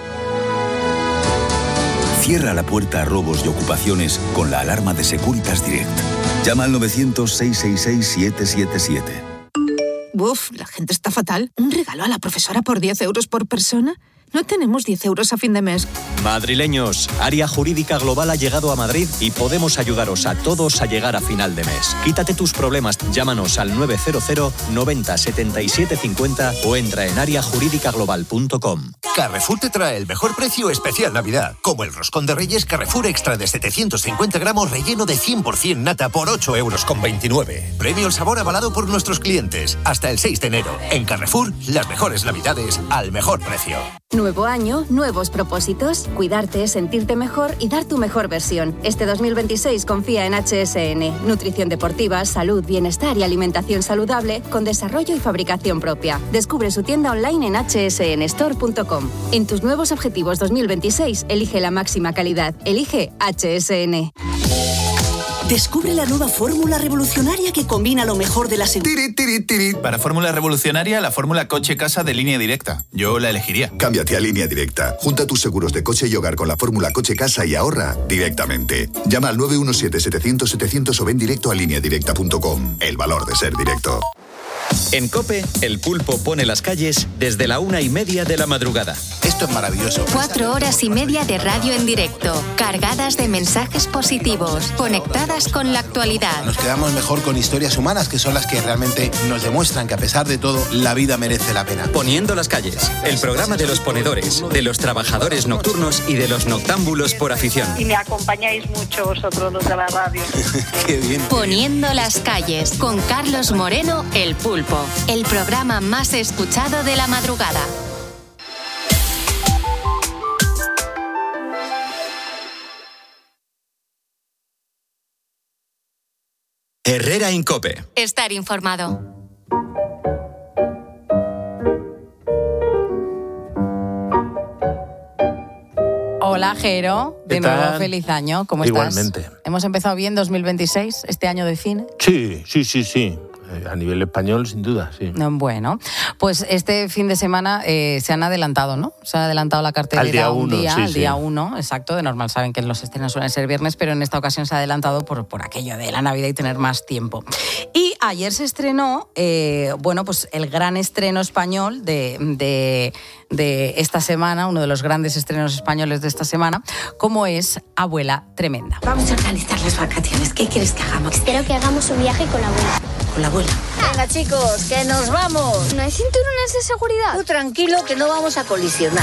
Cierra la puerta a robos y ocupaciones con la alarma de Securitas Direct. Llama al novecientos, seiscientos sesenta y seis, siete siete siete. Uf, la gente está fatal. ¿Un regalo a la profesora por diez euros por persona? No tenemos diez euros a fin de mes. Madrileños, Área Jurídica Global ha llegado a Madrid y podemos ayudaros a todos a llegar a final de mes. Quítate tus problemas, llámanos al nueve cero cero, noventa, setenta y siete cincuenta o entra en área jurídica global punto com. Carrefour te trae el mejor precio especial Navidad, como el roscón de Reyes Carrefour Extra de setecientos cincuenta gramos relleno de cien por ciento nata por ocho euros con veintinueve. Premio al sabor avalado por nuestros clientes. Hasta el seis de enero. En Carrefour, las mejores Navidades al mejor precio. Nuevo año, nuevos propósitos. Cuidarte, sentirte mejor y dar tu mejor versión. Este dos mil veintiséis confía en H S N. Nutrición deportiva, salud, bienestar y alimentación saludable con desarrollo y fabricación propia. Descubre su tienda online en hache ese ene store punto com. En tus nuevos objetivos dos mil veintiséis, elige la máxima calidad. Elige H S N. Descubre la nueva fórmula revolucionaria que combina lo mejor de la seguridad. Para fórmula revolucionaria, la fórmula coche-casa de Línea Directa. Yo la elegiría. Cámbiate a Línea Directa. Junta tus seguros de coche y hogar con la fórmula coche-casa y ahorra directamente. Llama al nueve uno siete, setecientos, setecientos o ven directo a línea directa punto com. El valor de ser directo. En COPE, El Pulpo pone las calles desde la una y media de la madrugada. Esto es maravilloso. Cuatro horas y media de radio en directo, cargadas de mensajes positivos, conectadas con la actualidad. Nos quedamos mejor con historias humanas, que son las que realmente nos demuestran que a pesar de todo, la vida merece la pena. Poniendo las calles, el programa de los ponedores, de los trabajadores nocturnos y de los noctámbulos por afición. Y me acompañáis mucho vosotros los de la radio. Qué bien. Poniendo las calles, con Carlos Moreno, El Pulpo. El programa más escuchado de la madrugada. Herrera en COPE. Estar informado. Hola, Jero. De nuevo, feliz año. ¿Cómo estás? Igualmente. ¿Hemos empezado bien dos mil veintiséis, este año de cine? Sí, sí, sí, sí. A nivel español, sin duda, sí. Bueno, pues este fin de semana eh, se han adelantado, ¿no? Se ha adelantado la cartelera al día un uno, día, sí, al sí. día uno, exacto. De normal saben que los estrenos suelen ser viernes, pero en esta ocasión se ha adelantado por, por aquello de la Navidad y tener más tiempo. Y ayer se estrenó, eh, bueno, pues el gran estreno español de, de, de esta semana, uno de los grandes estrenos españoles de esta semana, como es Abuela Tremenda. Vamos a organizar las vacaciones. ¿Qué quieres que hagamos? Espero que hagamos un viaje con la abuela. Con la abuela. Venga, chicos, que nos vamos. ¿No hay cinturones de seguridad? Tú tranquilo, que no vamos a colisionar.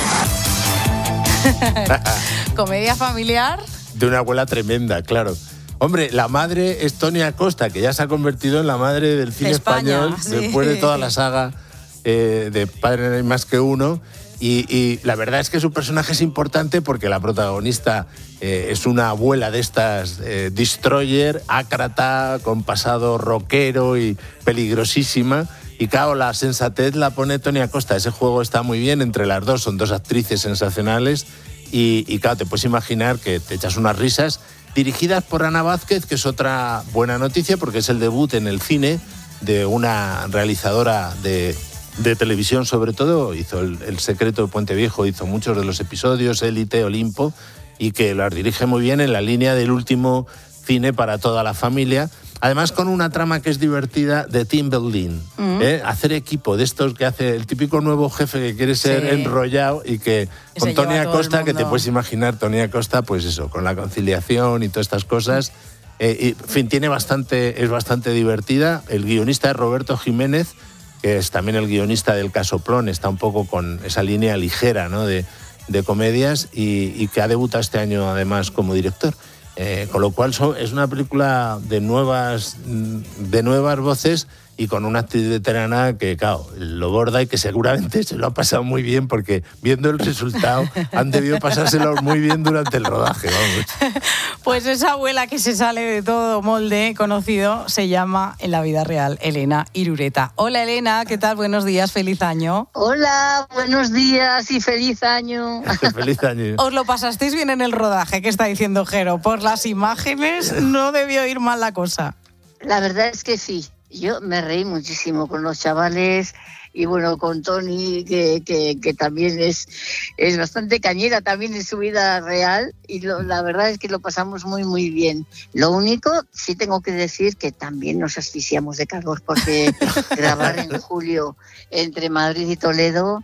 Comedia familiar. De una abuela tremenda, claro. Hombre, la madre es Tonia Costa, que ya se ha convertido en la madre del cine de España, español, sí. después de toda la saga eh, de Padre no hay más que uno. Y, y la verdad es que su personaje es importante porque la protagonista eh, es una abuela de estas eh, destroyer, ácrata, con pasado rockero y peligrosísima. Y claro, la sensatez la pone Tonia Costa. Ese juego está muy bien entre las dos, son dos actrices sensacionales. Y, y claro, te puedes imaginar que te echas unas risas. Dirigidas por Ana Vázquez, que es otra buena noticia porque es el debut en el cine de una realizadora de... de televisión sobre todo, hizo el, el Secreto de Puente Viejo, hizo muchos de los episodios, Élite, Olimpo, y que las dirige muy bien en la línea del último cine para toda la familia. Además, con una trama que es divertida de team building. Mm. ¿eh? Hacer equipo de estos que hace el típico nuevo jefe que quiere ser sí. enrollado y que y con Tonia Costa, que te puedes imaginar, Tonia Costa, pues eso, con la conciliación y todas estas cosas. Eh, y, en fin, tiene bastante, es bastante divertida. El guionista es Roberto Jiménez, que es también el guionista del Casoplón, está un poco con esa línea ligera, ¿no? de, de comedias y, y que ha debutado este año además como director. Eh, con lo cual so, es una película de nuevas, de nuevas voces y con una actriz veterana que, claro, lo borda y que seguramente se lo ha pasado muy bien porque viendo el resultado han debido pasárselo muy bien durante el rodaje. Vamos. Pues esa abuela que se sale de todo molde conocido se llama en la vida real Elena Irureta. Hola Elena, ¿qué tal? Buenos días, feliz año. Hola, buenos días y feliz año. Feliz año. ¿Os lo pasasteis bien en el rodaje? ¿Qué está diciendo Jero? Por las imágenes no debió ir mal la cosa. La verdad es que sí. Yo me reí muchísimo con los chavales y bueno, con Tony, que, que, que también es, es bastante cañera también en su vida real y lo, la verdad es que lo pasamos muy muy bien. Lo único, sí tengo que decir que también nos asfixiamos de calor porque grabar en julio entre Madrid y Toledo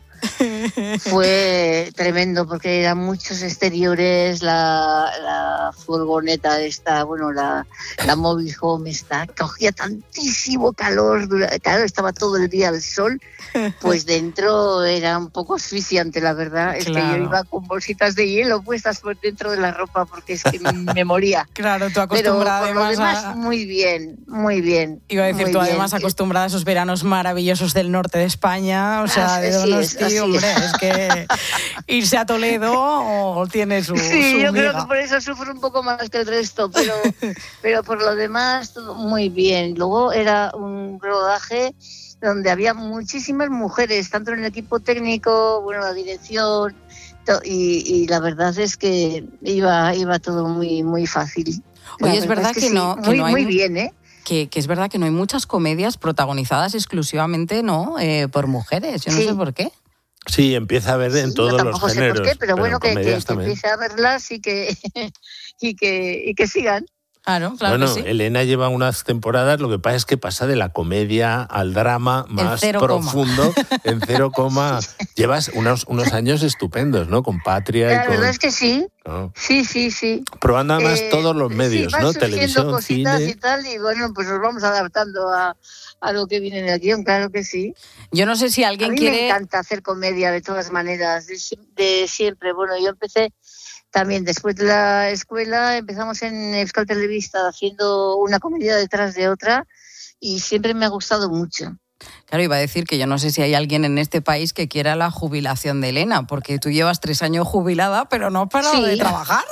fue tremendo porque eran muchos exteriores, la, la furgoneta esta, bueno, la, la mobile home esta, cogía tantísimo calor, claro, estaba todo el día al sol, pues dentro era un poco asfixiante, la verdad, es claro. que yo iba con bolsitas de hielo puestas por dentro de la ropa porque es que me moría. Claro, tú acostumbrada Pero por lo además demás, a... muy bien, muy bien. Iba a decir, tú bien. además acostumbrada a esos veranos maravillosos del norte de España, o sea, de Donosti, hombre, es. es que irse a Toledo o tiene su Sí, su yo miga. creo que por eso sufro un poco más que el resto, pero, pero por lo demás, todo muy bien. Luego era un rodaje donde había muchísimas mujeres, tanto en el equipo técnico, bueno, la dirección, to- y, y la verdad es que iba, iba todo muy, muy fácil. La Oye, es verdad es que, sí, no, que muy, no hay... muy bien, ¿eh? Que, que es verdad que no hay muchas comedias protagonizadas exclusivamente, ¿no? Eh, por mujeres. Yo no Sí. sé por qué. Sí, empieza a ver en Yo todos los tampoco sé géneros. por qué, pero, bueno, en que, que, comedias que también. empiece a verlas y que, y que, y que sigan. Claro, claro bueno, que sí. Elena lleva unas temporadas, lo que pasa es que pasa de la comedia al drama más profundo, coma. en cero coma. Llevas unos, unos años estupendos, ¿no? Con Patria La y con... verdad es que sí. ¿no? Sí, sí, sí. Probando además Eh, todos los medios, sí, ¿no? van surgiendo Televisión, cositas cine... y tal, y bueno, pues nos vamos adaptando a, a lo que viene en el guión, claro que sí. Yo no sé si alguien a mí quiere... me encanta hacer comedia de todas maneras, de, de siempre. Bueno, yo empecé... También después de la escuela empezamos en Euskal Telebista haciendo una comedia detrás de otra y siempre me ha gustado mucho. Claro, iba a decir que yo no sé si hay alguien en este país que quiera la jubilación de Elena, porque tú llevas tres años jubilada, pero no has parado Sí. de trabajar.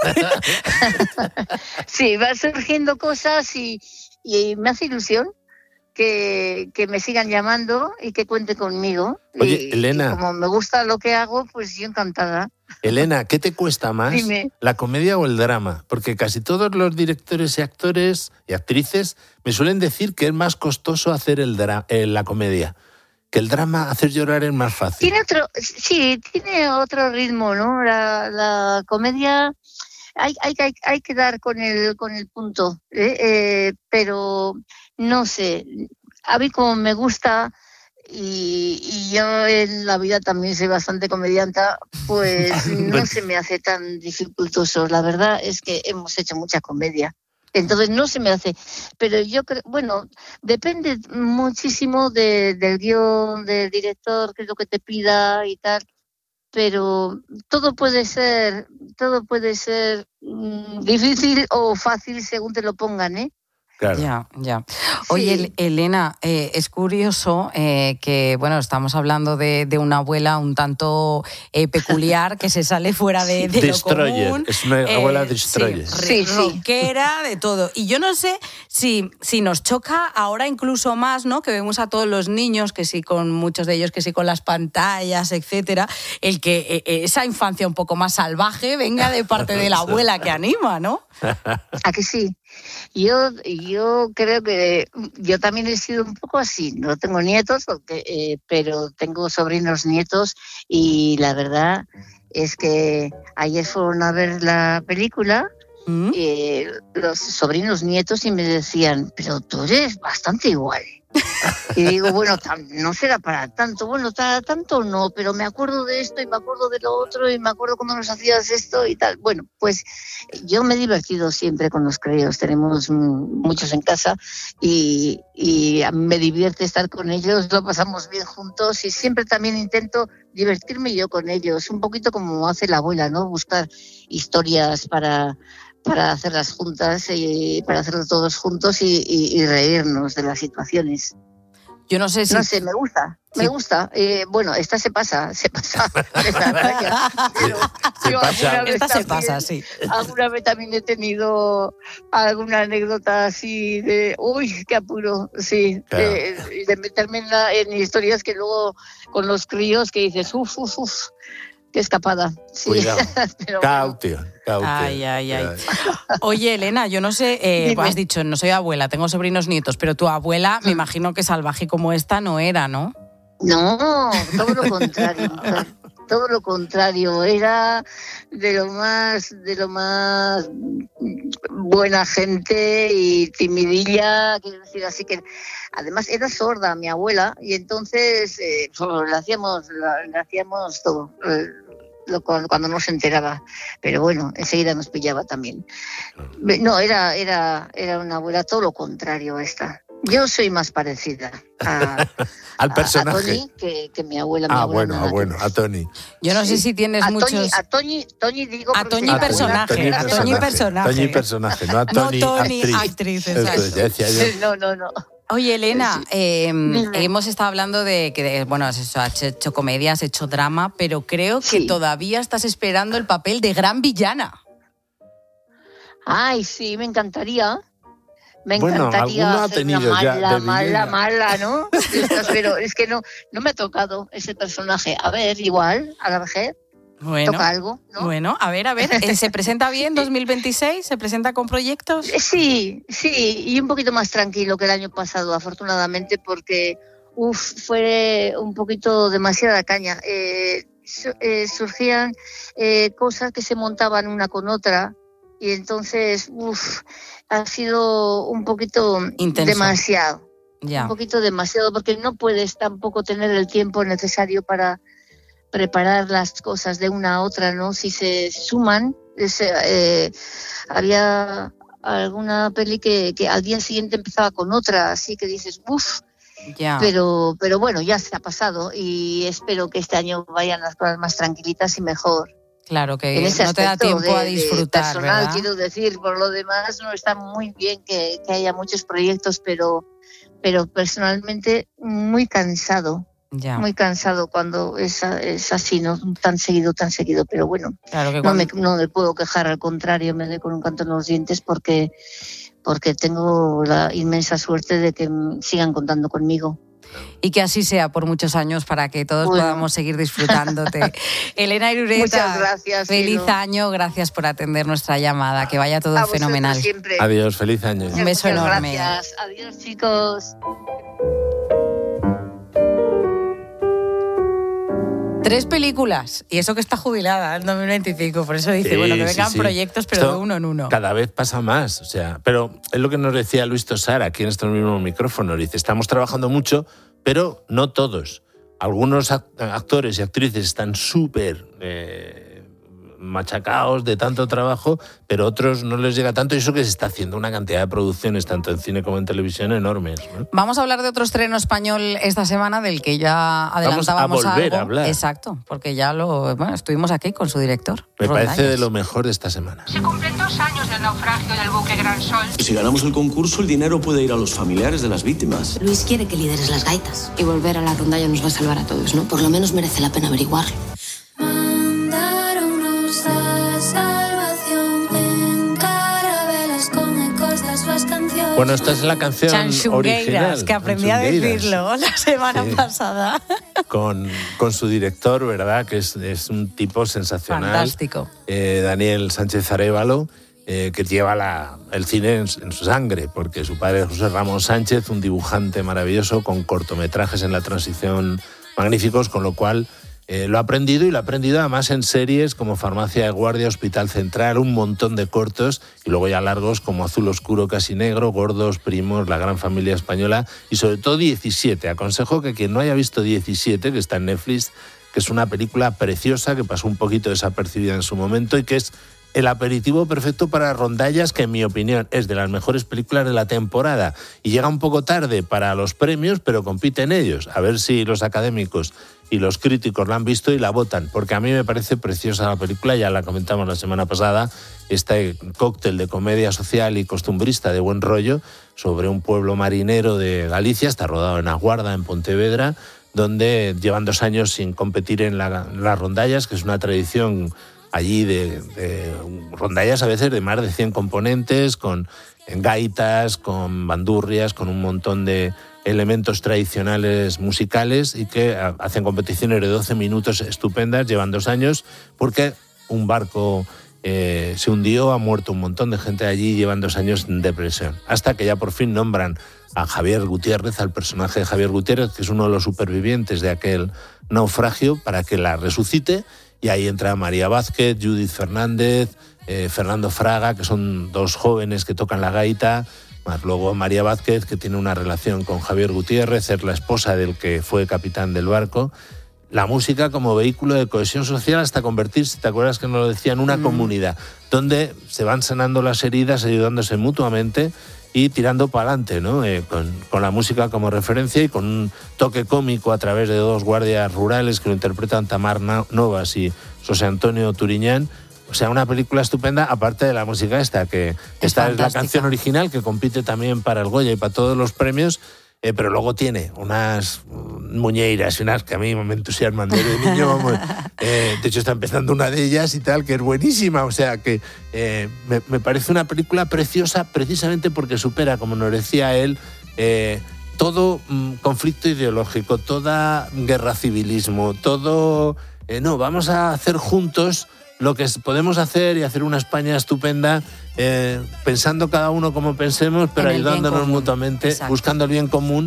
Sí, van surgiendo cosas y, y me hace ilusión que, que me sigan llamando y que cuenten conmigo. Oye, y, Elena. y como me gusta lo que hago, pues yo encantada. Elena, ¿qué te cuesta más, Dime. la comedia o el drama? Porque casi todos los directores y actores y actrices me suelen decir que es más costoso hacer el dra- eh, la comedia, que el drama, hacer llorar es más fácil. Tiene otro, sí, tiene otro ritmo, ¿no? La, la comedia hay, hay, hay, hay que dar con el, con el punto, ¿eh? Eh, pero no sé, a mí como me gusta... Y, y yo en la vida también soy bastante comedianta, pues no se me hace tan dificultoso. La verdad es que hemos hecho mucha comedia, entonces no se me hace. Pero yo creo, bueno, depende muchísimo de, del guión, del director, qué es lo que te pida y tal. Pero todo puede ser, todo puede ser mmm, difícil o fácil según te lo pongan, ¿eh? Claro. Ya, ya. Oye, Sí. Elena, eh, es curioso eh, que, bueno, estamos hablando de, de una abuela un tanto eh, peculiar que se sale fuera de, de lo Destroyer, común. es una abuela Eh, destroyer. Sí, sí, rockera, de todo. Y yo no sé si, si nos choca ahora incluso más, ¿no? Que vemos a todos los niños, que sí con muchos de ellos, que sí con las pantallas, etcétera, el que eh, esa infancia un poco más salvaje venga de parte de la abuela que anima, ¿no? ¿A que sí? Yo, yo creo que yo también he sido un poco así. No tengo nietos, porque, eh, pero tengo sobrinos nietos y la verdad es que ayer fueron a ver la película ¿Mm? eh, los sobrinos nietos y me decían, pero tú eres bastante igual. Y digo, bueno, no será para tanto, bueno, para tanto no, pero me acuerdo de esto y me acuerdo de lo otro y me acuerdo cómo nos hacías esto y tal. Bueno, pues yo me he divertido siempre con los críos, tenemos muchos en casa y, y me divierte estar con ellos, lo pasamos bien juntos y siempre también intento divertirme yo con ellos, un poquito como hace la abuela, ¿no? Buscar historias para... para hacerlas juntas y para hacerlo todos juntos y, y, y reírnos de las situaciones. Yo no sé si... No sé, me gusta, me sí. gusta. Eh, bueno, esta se pasa, se pasa. Esa raya, pero se pasa. Esta también, se pasa, sí. Alguna vez también he tenido alguna anécdota así de, uy, qué apuro, sí, claro. de, de meterme en, la, en historias que luego con los críos que dices, uff, uff, uff. Qué escapada. Sí. Cuidado. Cautio, cautio. Ay, ay, ay. Oye, Elena, yo no sé, eh, has dicho, no soy abuela, tengo sobrinos nietos, pero tu abuela, me imagino que salvaje como esta no era, ¿no? No, todo lo contrario. Todo lo contrario, era de lo más, de lo más buena gente y timidilla, quiero decir, así que además era sorda mi abuela y entonces eh, le hacíamos, le hacíamos todo. Eh, Lo, cuando no se enteraba, pero bueno, enseguida nos pillaba también. No, era, era, era una abuela, todo lo contrario esta. Yo soy más parecida a, al personaje. A Tony que, que mi abuela. Mi ah, abuela bueno, ah, bueno, a Tony. Yo no sí. sé si tienes a muchos... Toñi, a Toñi, Toñi digo... A Toñi personaje, a Toñi personaje. Toñi personaje, no a Tony, no Tony actriz. actriz, exacto. Eso, ya decía yo. No, no, no. Oye, Elena, sí. eh, hemos estado hablando de que, bueno, has hecho, has hecho comedia, has hecho drama, pero creo que sí. todavía estás esperando el papel de gran villana. Ay, sí, me encantaría. Me bueno, encantaría ha hacer tenido una mala, ya de mala, mala, ¿no? Pero es que no, no me ha tocado ese personaje. A ver, igual, a la vejez. Bueno, toca algo, ¿no? Bueno, a ver, a ver, ¿se presenta bien dos mil veintiséis? ¿Se presenta con proyectos? Sí, sí, y un poquito más tranquilo que el año pasado, afortunadamente, porque uf, fue un poquito demasiada caña. Eh, su, eh, surgían eh, cosas que se montaban una con otra y entonces, uff, ha sido un poquito intenso. Demasiado. Ya. Un poquito demasiado, porque no puedes tampoco tener el tiempo necesario para preparar las cosas de una a otra, ¿no? Si se suman, ese, eh, había alguna peli que, que al día siguiente empezaba con otra, así que dices, uff, ya. pero, pero bueno, ya se ha pasado y espero que este año vayan las cosas más tranquilitas y mejor. Claro, que en ese no te da tiempo de, a disfrutar, de personal, ¿verdad? quiero decir, por lo demás no está muy bien que, que haya muchos proyectos, pero, pero personalmente muy cansado. Ya. Muy cansado cuando es, es así, no tan seguido, tan seguido, pero bueno, claro que no, cuando... me, no me puedo quejar, al contrario, me doy con un canto en los dientes porque, porque tengo la inmensa suerte de que sigan contando conmigo. Y que así sea por muchos años para que todos bueno. podamos seguir disfrutándote. Elena Irureta, muchas gracias. Feliz Cielo. año, gracias por atender nuestra llamada, que vaya todo a fenomenal. Siempre. Adiós, feliz año. Un beso muchas enorme. Gracias, adiós chicos. Tres películas, y eso que está jubilada en dos mil veinticinco, por eso dice, sí, bueno, que vengan sí, sí. proyectos, pero Esto de uno en uno. Cada vez pasa más, o sea, pero es lo que nos decía Luis Tosar aquí en estos mismos micrófonos, dice, estamos trabajando mucho, pero no todos. Algunos actores y actrices están súper eh, machacados de tanto trabajo, pero otros no les llega tanto, y eso que se está haciendo una cantidad de producciones, tanto en cine como en televisión, enormes, ¿no? Vamos a hablar de otro estreno español esta semana, del que ya adelantábamos Vamos a volver algo. a hablar. Exacto, porque ya lo bueno, estuvimos aquí con su director. Me Rondallas. parece de lo mejor de esta semana. Se cumplen dos años del naufragio del buque Gran Sol. Y si ganamos el concurso, el dinero puede ir a los familiares de las víctimas. Luis quiere que lideres las gaitas. Y volver a la rondalla nos va a salvar a todos, ¿no? Por lo menos merece la pena averiguarlo. Bueno, esta es la canción original. Que aprendí a decirlo la semana sí. pasada. Con, con su director, ¿verdad? Que es, es un tipo sensacional. Fantástico. Eh, Daniel Sánchez Arévalo, eh, que lleva la, el cine en, en su sangre, porque su padre es José Ramón Sánchez, un dibujante maravilloso con cortometrajes en la transición magníficos, con lo cual... Eh, lo ha aprendido y lo ha aprendido además en series como Farmacia de Guardia, Hospital Central, un montón de cortos y luego ya largos como Azul Oscuro, Casi Negro, Gordos, Primos, La Gran Familia Española y sobre todo diecisiete. Aconsejo que quien no haya visto diecisiete, que está en Netflix, que es una película preciosa que pasó un poquito desapercibida en su momento y que es el aperitivo perfecto para Rondallas, que en mi opinión es de las mejores películas de la temporada y llega un poco tarde para los premios, pero compite en ellos. A ver si los académicos y los críticos la han visto y la votan, porque a mí me parece preciosa la película, ya la comentamos la semana pasada, este cóctel de comedia social y costumbrista de buen rollo sobre un pueblo marinero de Galicia, está rodado en Aguarda, en Pontevedra, donde llevan dos años sin competir en la, las rondallas, que es una tradición allí de, de rondallas a veces de más de cien componentes, con gaitas, con bandurrias, con un montón de elementos tradicionales musicales y que hacen competiciones de doce minutos estupendas, llevan dos años, porque un barco eh, se hundió, ha muerto un montón de gente allí, llevan dos años en depresión, hasta que ya por fin nombran a Javier Gutiérrez, al personaje de Javier Gutiérrez, que es uno de los supervivientes de aquel naufragio, para que la resucite, y ahí entra María Vázquez, Judith Fernández, eh, Fernando Fraga, que son dos jóvenes que tocan la gaita, más luego María Vázquez, que tiene una relación con Javier Gutiérrez, es la esposa del que fue capitán del barco. La música como vehículo de cohesión social hasta convertirse, ¿te acuerdas que nos lo decía?, en una mm. comunidad, donde se van sanando las heridas, ayudándose mutuamente y tirando para adelante, ¿no? Eh, con, con la música como referencia y con un toque cómico a través de dos guardias rurales que lo interpretan Tamar Novas y José Antonio Turiñán. O sea, una película estupenda, aparte de la música esta, que es esta fantástica. Es la canción original, que compite también para el Goya y para todos los premios, eh, pero luego tiene unas muñeiras y unas que a mí me entusiasman desde niño. Vamos, eh, de hecho, está empezando una de ellas y tal, que es buenísima. O sea, que eh, me, me parece una película preciosa precisamente porque supera, como nos decía él, eh, todo mm, conflicto ideológico, toda guerra civilismo, todo... Eh, no, vamos a hacer juntos lo que podemos hacer y hacer una España estupenda, eh, pensando cada uno como pensemos, pero ayudándonos mutuamente, exacto, buscando el bien común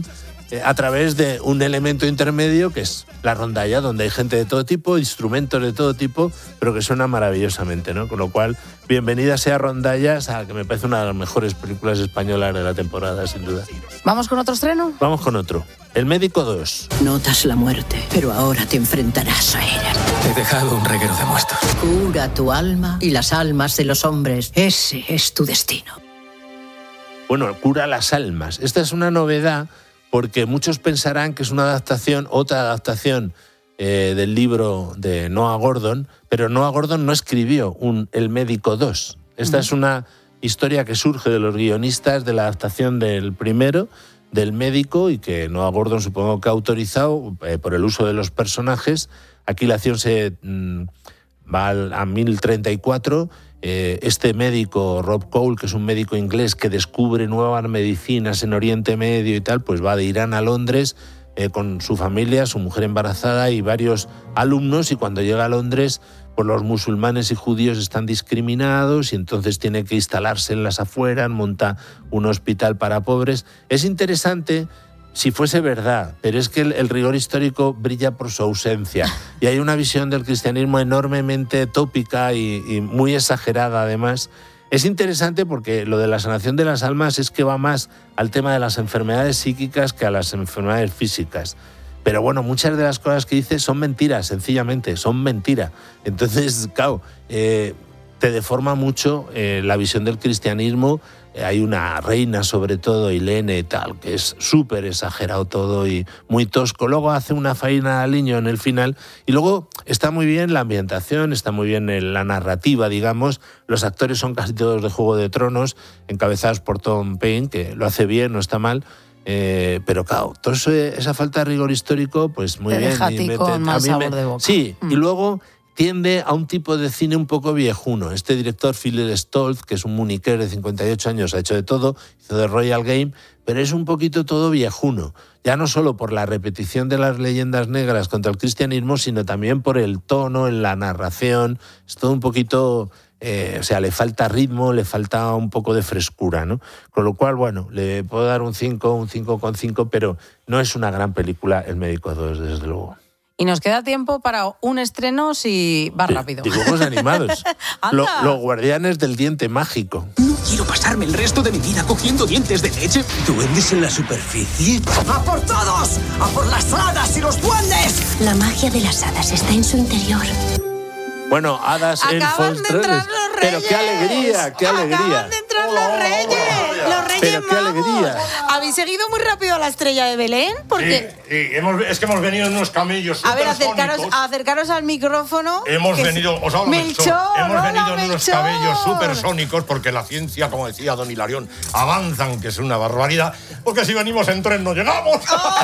eh, a través de un elemento intermedio que es la rondalla, donde hay gente de todo tipo, instrumentos de todo tipo, pero que suena maravillosamente, ¿no? Con lo cual, bienvenida sea Rondallas, a que me parece una de las mejores películas españolas de la temporada, sin duda. ¿Vamos con otro estreno? Vamos con otro. El Médico dos. Notas la muerte, pero ahora te enfrentarás a ella. He dejado un reguero de muertos. Cura tu alma y las almas de los hombres. Ese es tu destino. Bueno, cura las almas. Esta es una novedad porque muchos pensarán que es una adaptación, otra adaptación eh, del libro de Noah Gordon, pero Noah Gordon no escribió un El Médico dos. Esta uh-huh. es una historia que surge de los guionistas de la adaptación del primero, del Médico, y que Noah Gordon supongo que ha autorizado eh, por el uso de los personajes. Aquí la acción se mmm, va al, a mil treinta y cuatro. Eh, este médico, Rob Cole, que es un médico inglés que descubre nuevas medicinas en Oriente Medio y tal, pues va de Irán a Londres eh, con su familia, su mujer embarazada y varios alumnos, y cuando llega a Londres, pues los musulmanes y judíos están discriminados y entonces tiene que instalarse en las afueras, monta un hospital para pobres. Es interesante si fuese verdad, pero es que el, el rigor histórico brilla por su ausencia y hay una visión del cristianismo enormemente tópica y, y muy exagerada además. Es interesante porque lo de la sanación de las almas es que va más al tema de las enfermedades psíquicas que a las enfermedades físicas. Pero bueno, muchas de las cosas que dice son mentiras, sencillamente, son mentira. Entonces, claro, eh, te deforma mucho eh, la visión del cristianismo. Eh, hay una reina, sobre todo, Irene y tal, que es súper exagerado todo y muy tosco. Luego hace una faena al niño en el final. Y luego está muy bien la ambientación, está muy bien la narrativa, digamos. Los actores son casi todos de Juego de Tronos, encabezados por Tom Paine, que lo hace bien, no está mal. Eh, pero claro, toda esa falta de rigor histórico, pues muy te bien. Deja a ti con más sabor me, de boca. Sí, mm. y luego tiende a un tipo de cine un poco viejuno. Este director, Philip Stoltz, que es un muniquer de cincuenta y ocho años, ha hecho de todo, hizo de Royal Game, pero es un poquito todo viejuno. Ya no solo por la repetición de las leyendas negras contra el cristianismo, sino también por el tono en la narración. Es todo un poquito... Eh, o sea, le falta ritmo, le falta un poco de frescura, ¿no? Con lo cual, bueno, le puedo dar un cinco, un cinco coma cinco, pero no es una gran película El Médico dos, desde luego. Y nos queda tiempo para un estreno si va rápido. Dibujos animados. Lo, los Guardianes del Diente Mágico. No quiero pasarme el resto de mi vida cogiendo dientes de leche. ¿Duendes en la superficie? ¡A por todos! ¡A por las hadas y los duendes! La magia de las hadas está en su interior. Bueno, hadas, elfos, troles. Pero qué alegría, qué alegría. Acaban de entrar los reyes, los reyes Pero qué magos. alegría. ¿Habéis seguido muy rápido a la estrella de Belén? Porque... Sí, sí, hemos, es que hemos venido en unos camellos A ver, supersónicos. acercaros, acercaros al micrófono. Hemos venido, os hablo Melchor, Melchor. Hemos hola, venido en unos Melchor. cabellos supersónicos porque la ciencia, como decía don Hilarión, avanzan, que es una barbaridad, porque si venimos en tren no llegamos.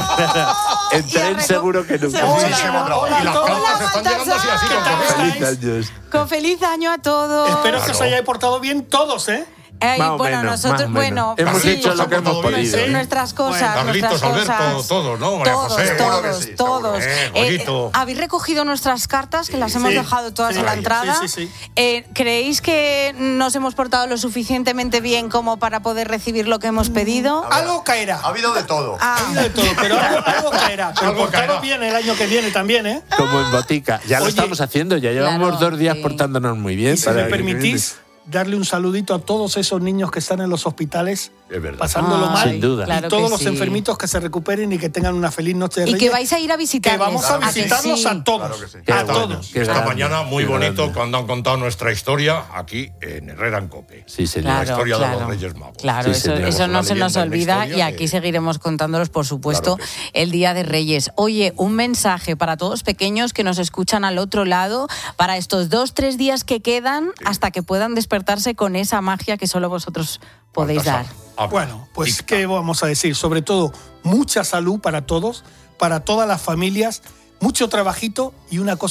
Oh, en tren seguro que nunca. Seguro. Sí, y las cartas están llegando así, así. Feliz años. Con feliz año a todos. Espero que que os hayáis portado bien todos, ¿eh? Eh, Más o bueno, menos, nosotros, más o menos. bueno, hemos sí, hecho lo que hemos podido. ¿Sí? Nuestras cosas, Carlitos, nuestras Alberto, cosas. todos, ¿no? María Todos, José, todos, sí, todos. Eh, Eh, ¿Habéis recogido nuestras cartas, que las hemos Sí, dejado todas sí, en la sí, entrada? sí, sí, sí. Eh, ¿Creéis que nos hemos portado lo suficientemente bien como para poder recibir lo que hemos pedido? Algo caerá. Ha habido de todo. Ah. Ha habido de todo, pero algo, algo caerá. Pero Algo portado caerá. bien el año que viene también, ¿eh? Como en botica. Ya lo Oye, estamos haciendo, ya llevamos claro, dos días sí. portándonos muy bien. Y si para me que- permitís darle un saludito a todos esos niños que están en los hospitales Es verdad. pasándolo Ay, mal. Sin duda. claro y todos que los sí. enfermitos que se recuperen y que tengan una feliz noche de Y Reyes. que vais a ir a visitarles. Que vamos a ¿A que visitarlos sí? a todos. Claro que sí. Qué A bueno, todos. qué Esta grande, mañana muy qué bonito grande. cuando han contado nuestra historia aquí en Herrera en Cope. Sí, señor. La Claro, historia claro. de los Reyes Magos. Claro, Sí, eso, señor. eso no Una se nos leyenda en la olvida historia y aquí que- seguiremos contándolos, por supuesto, Claro que sí. el Día de Reyes. Oye, un mensaje para todos pequeños que nos escuchan al otro lado para estos dos, tres días que quedan hasta que puedan despertarse con esa magia que solo vosotros podéis dar. Ah, Bueno, pues qué vamos a decir, sobre todo mucha salud para todos, para todas las familias, mucho trabajito y una cosa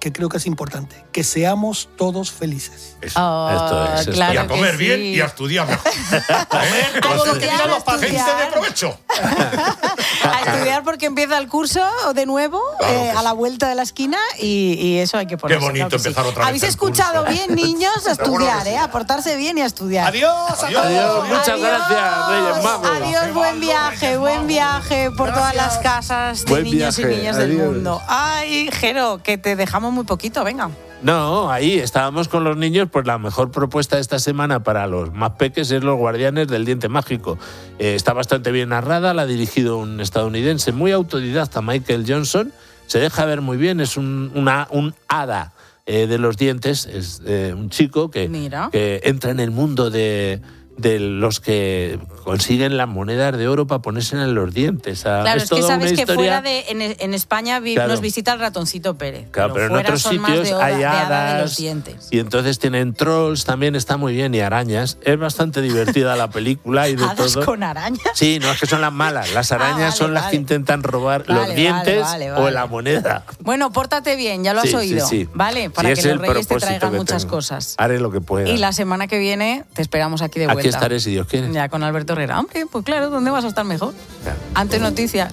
que creo que es importante, que seamos todos felices. Eso, oh, esto es. Claro y a comer bien sí. y a estudiar mejor. ¿Eh? Todo lo que digan los pacientes de provecho. A estudiar porque empieza el curso de nuevo, claro eh, a la vuelta de la esquina, y, y eso hay que ponerse. Qué bonito claro empezar sí. otra vez. ¿Habéis escuchado curso? Bien, niños? A estudiar, ¿eh? A portarse bien y a estudiar. Adiós, adiós. adiós. Muchas adiós. gracias, Reyes Magos. Adiós, buen viaje, buen viaje por gracias. Todas las casas de buen niños viaje. Y niñas adiós. Del mundo. Ay, Jero, que te dejamos muy poquito, venga. No, ahí estábamos con los niños, pues la mejor propuesta de esta semana para los más peques es Los Guardianes del Diente Mágico. Eh, está bastante bien narrada, la ha dirigido un estadounidense muy autodidacta, Michael Johnson. Se deja ver muy bien, es un, una, un hada eh, de los dientes, es eh, un chico que, que entra en el mundo de... de los que consiguen las monedas de oro para ponerse en los dientes. Claro, es, es que sabes que historia... fuera de en, en España vi, claro. nos visita el ratoncito Pérez. Claro, pero, pero en otros sitios de hay hadas de los dientes. Y entonces tienen trolls, también está muy bien, y arañas. Es bastante divertida la película y de ¿Hadas todo. con arañas? Sí, no es que son las malas. Las arañas ah, vale, son las vale. que intentan robar vale, los dientes vale, vale, vale. o la moneda. Bueno, pórtate bien, ya lo has sí, oído. Sí, sí. Vale, para sí, que los reyes te traigan muchas tengo. cosas. Haré lo que pueda. Y la semana que viene te esperamos aquí de vuelta. Aquí estaré si Dios quiere. Ya con Alberto Herrera. Hombre, pues claro, ¿dónde vas a estar mejor? Claro. Antes noticias.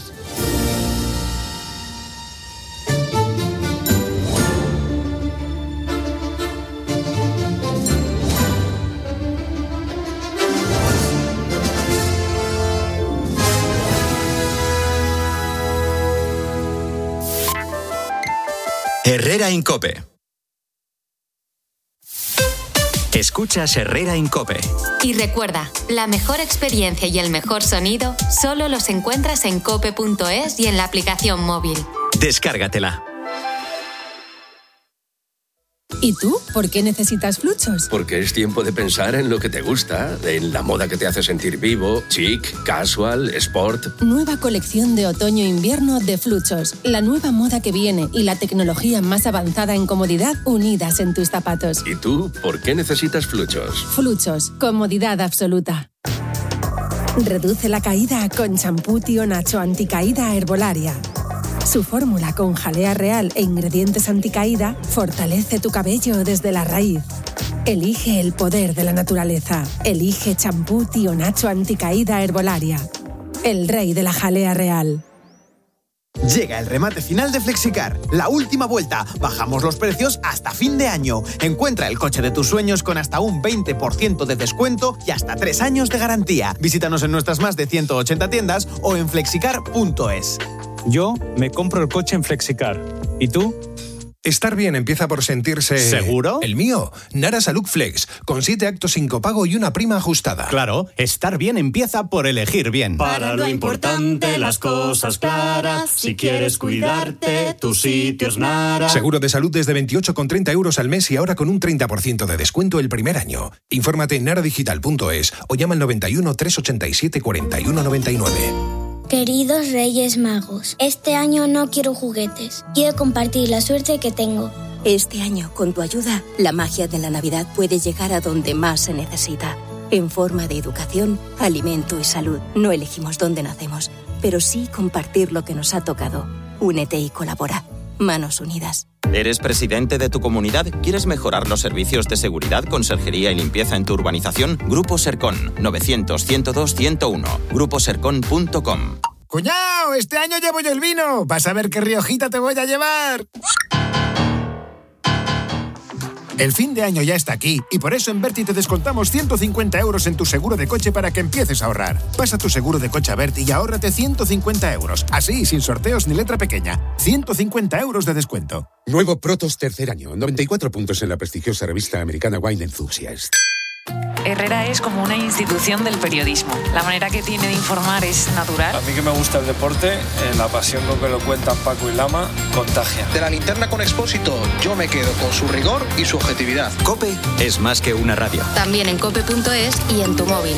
Herrera Incope. Escuchas Herrera Incope. Y recuerda, la mejor experiencia y el mejor sonido solo los encuentras en cope punto es y en la aplicación móvil. Descárgatela. ¿Y tú? ¿Por qué necesitas Fluchos? Porque es tiempo de pensar en lo que te gusta, en la moda que te hace sentir vivo, chic, casual, sport. Nueva colección de otoño-invierno de Fluchos. La nueva moda que viene y la tecnología más avanzada en comodidad unidas en tus zapatos. ¿Y tú? ¿Por qué necesitas Fluchos? Fluchos. Comodidad absoluta. Reduce la caída con champú Tío Nacho Anticaída Herbolaria. Su fórmula con jalea real e ingredientes anticaída fortalece tu cabello desde la raíz. Elige el poder de la naturaleza. Elige champú Tío Nacho Anticaída Herbolaria. El rey de la jalea real. Llega el remate final de Flexicar, la última vuelta. Bajamos los precios hasta fin de año. Encuentra el coche de tus sueños con hasta un veinte por ciento de descuento y hasta tres años de garantía. Visítanos en nuestras más de ciento ochenta tiendas o en flexicar punto es. Yo me compro el coche en Flexicar. ¿Y tú? Estar bien empieza por sentirse... ¿Seguro? El mío, Nara Salud Flex, con siete actos sin copago y una prima ajustada. Claro, estar bien empieza por elegir bien. Para lo importante, las cosas claras. Si quieres cuidarte, tu sitio es Nara. Seguro de salud desde veintiocho con treinta euros al mes y ahora con un treinta por ciento de descuento el primer año. Infórmate en nara digital punto es o llama al noventa y uno, trescientos ochenta y siete, cuarenta y uno noventa y nueve. Queridos Reyes Magos, este año no quiero juguetes. Quiero compartir la suerte que tengo. Este año, con tu ayuda, la magia de la Navidad puede llegar a donde más se necesita. En forma de educación, alimento y salud. No elegimos dónde nacemos, pero sí compartir lo que nos ha tocado. Únete y colabora. Manos unidas. ¿Eres presidente de tu comunidad? ¿Quieres mejorar los servicios de seguridad, conserjería y limpieza en tu urbanización? Grupo Sercon, novecientos, ciento dos, ciento uno. grupo sercon punto com. ¡Cuñao! Este año llevo yo el vino. Vas a ver qué riojita te voy a llevar. El fin de año ya está aquí y por eso en Berti te descontamos ciento cincuenta euros en tu seguro de coche para que empieces a ahorrar. Pasa tu seguro de coche a Berti y ahórrate ciento cincuenta euros. Así, sin sorteos ni letra pequeña. ciento cincuenta euros de descuento. Nuevo Protos tercer año. noventa y cuatro puntos en la prestigiosa revista americana Wine Enthusiast. Herrera es como una institución del periodismo. La manera que tiene de informar es natural. A mí que me gusta el deporte, eh, la pasión con que lo cuentan Paco y Lama, contagia. De la linterna con Expósito, yo me quedo con su rigor y su objetividad. COPE es más que una radio. También en cope punto es y en tu móvil.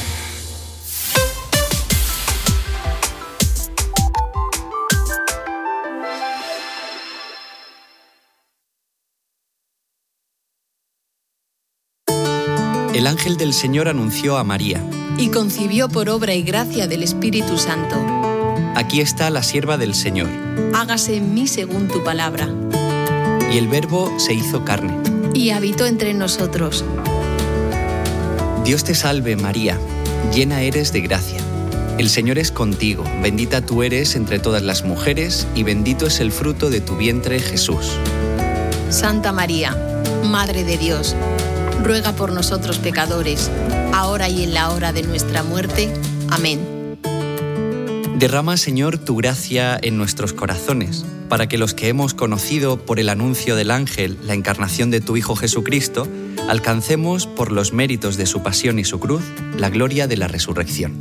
El ángel del Señor anunció a María. Y concibió por obra y gracia del Espíritu Santo. Aquí está la sierva del Señor. Hágase en mí según tu palabra. Y el Verbo se hizo carne. Y habitó entre nosotros. Dios te salve, María, llena eres de gracia. El Señor es contigo, bendita tú eres entre todas las mujeres, y bendito es el fruto de tu vientre, Jesús. Santa María, Madre de Dios, ruega por nosotros pecadores, ahora y en la hora de nuestra muerte. Amén. Derrama, Señor, tu gracia en nuestros corazones, para que los que hemos conocido por el anuncio del ángel la encarnación de tu Hijo Jesucristo, alcancemos, por los méritos de su pasión y su cruz, la gloria de la resurrección.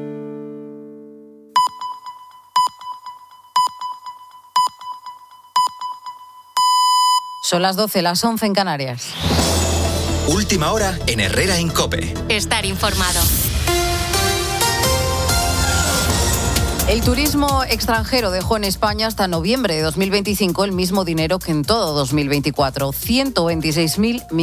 Son las doce, las once en Canarias. Última hora en Herrera en COPE. Estar informado. El turismo extranjero dejó en España hasta noviembre de dos mil veinticinco el mismo dinero que en todo dos mil veinticuatro, ciento veintiséis mil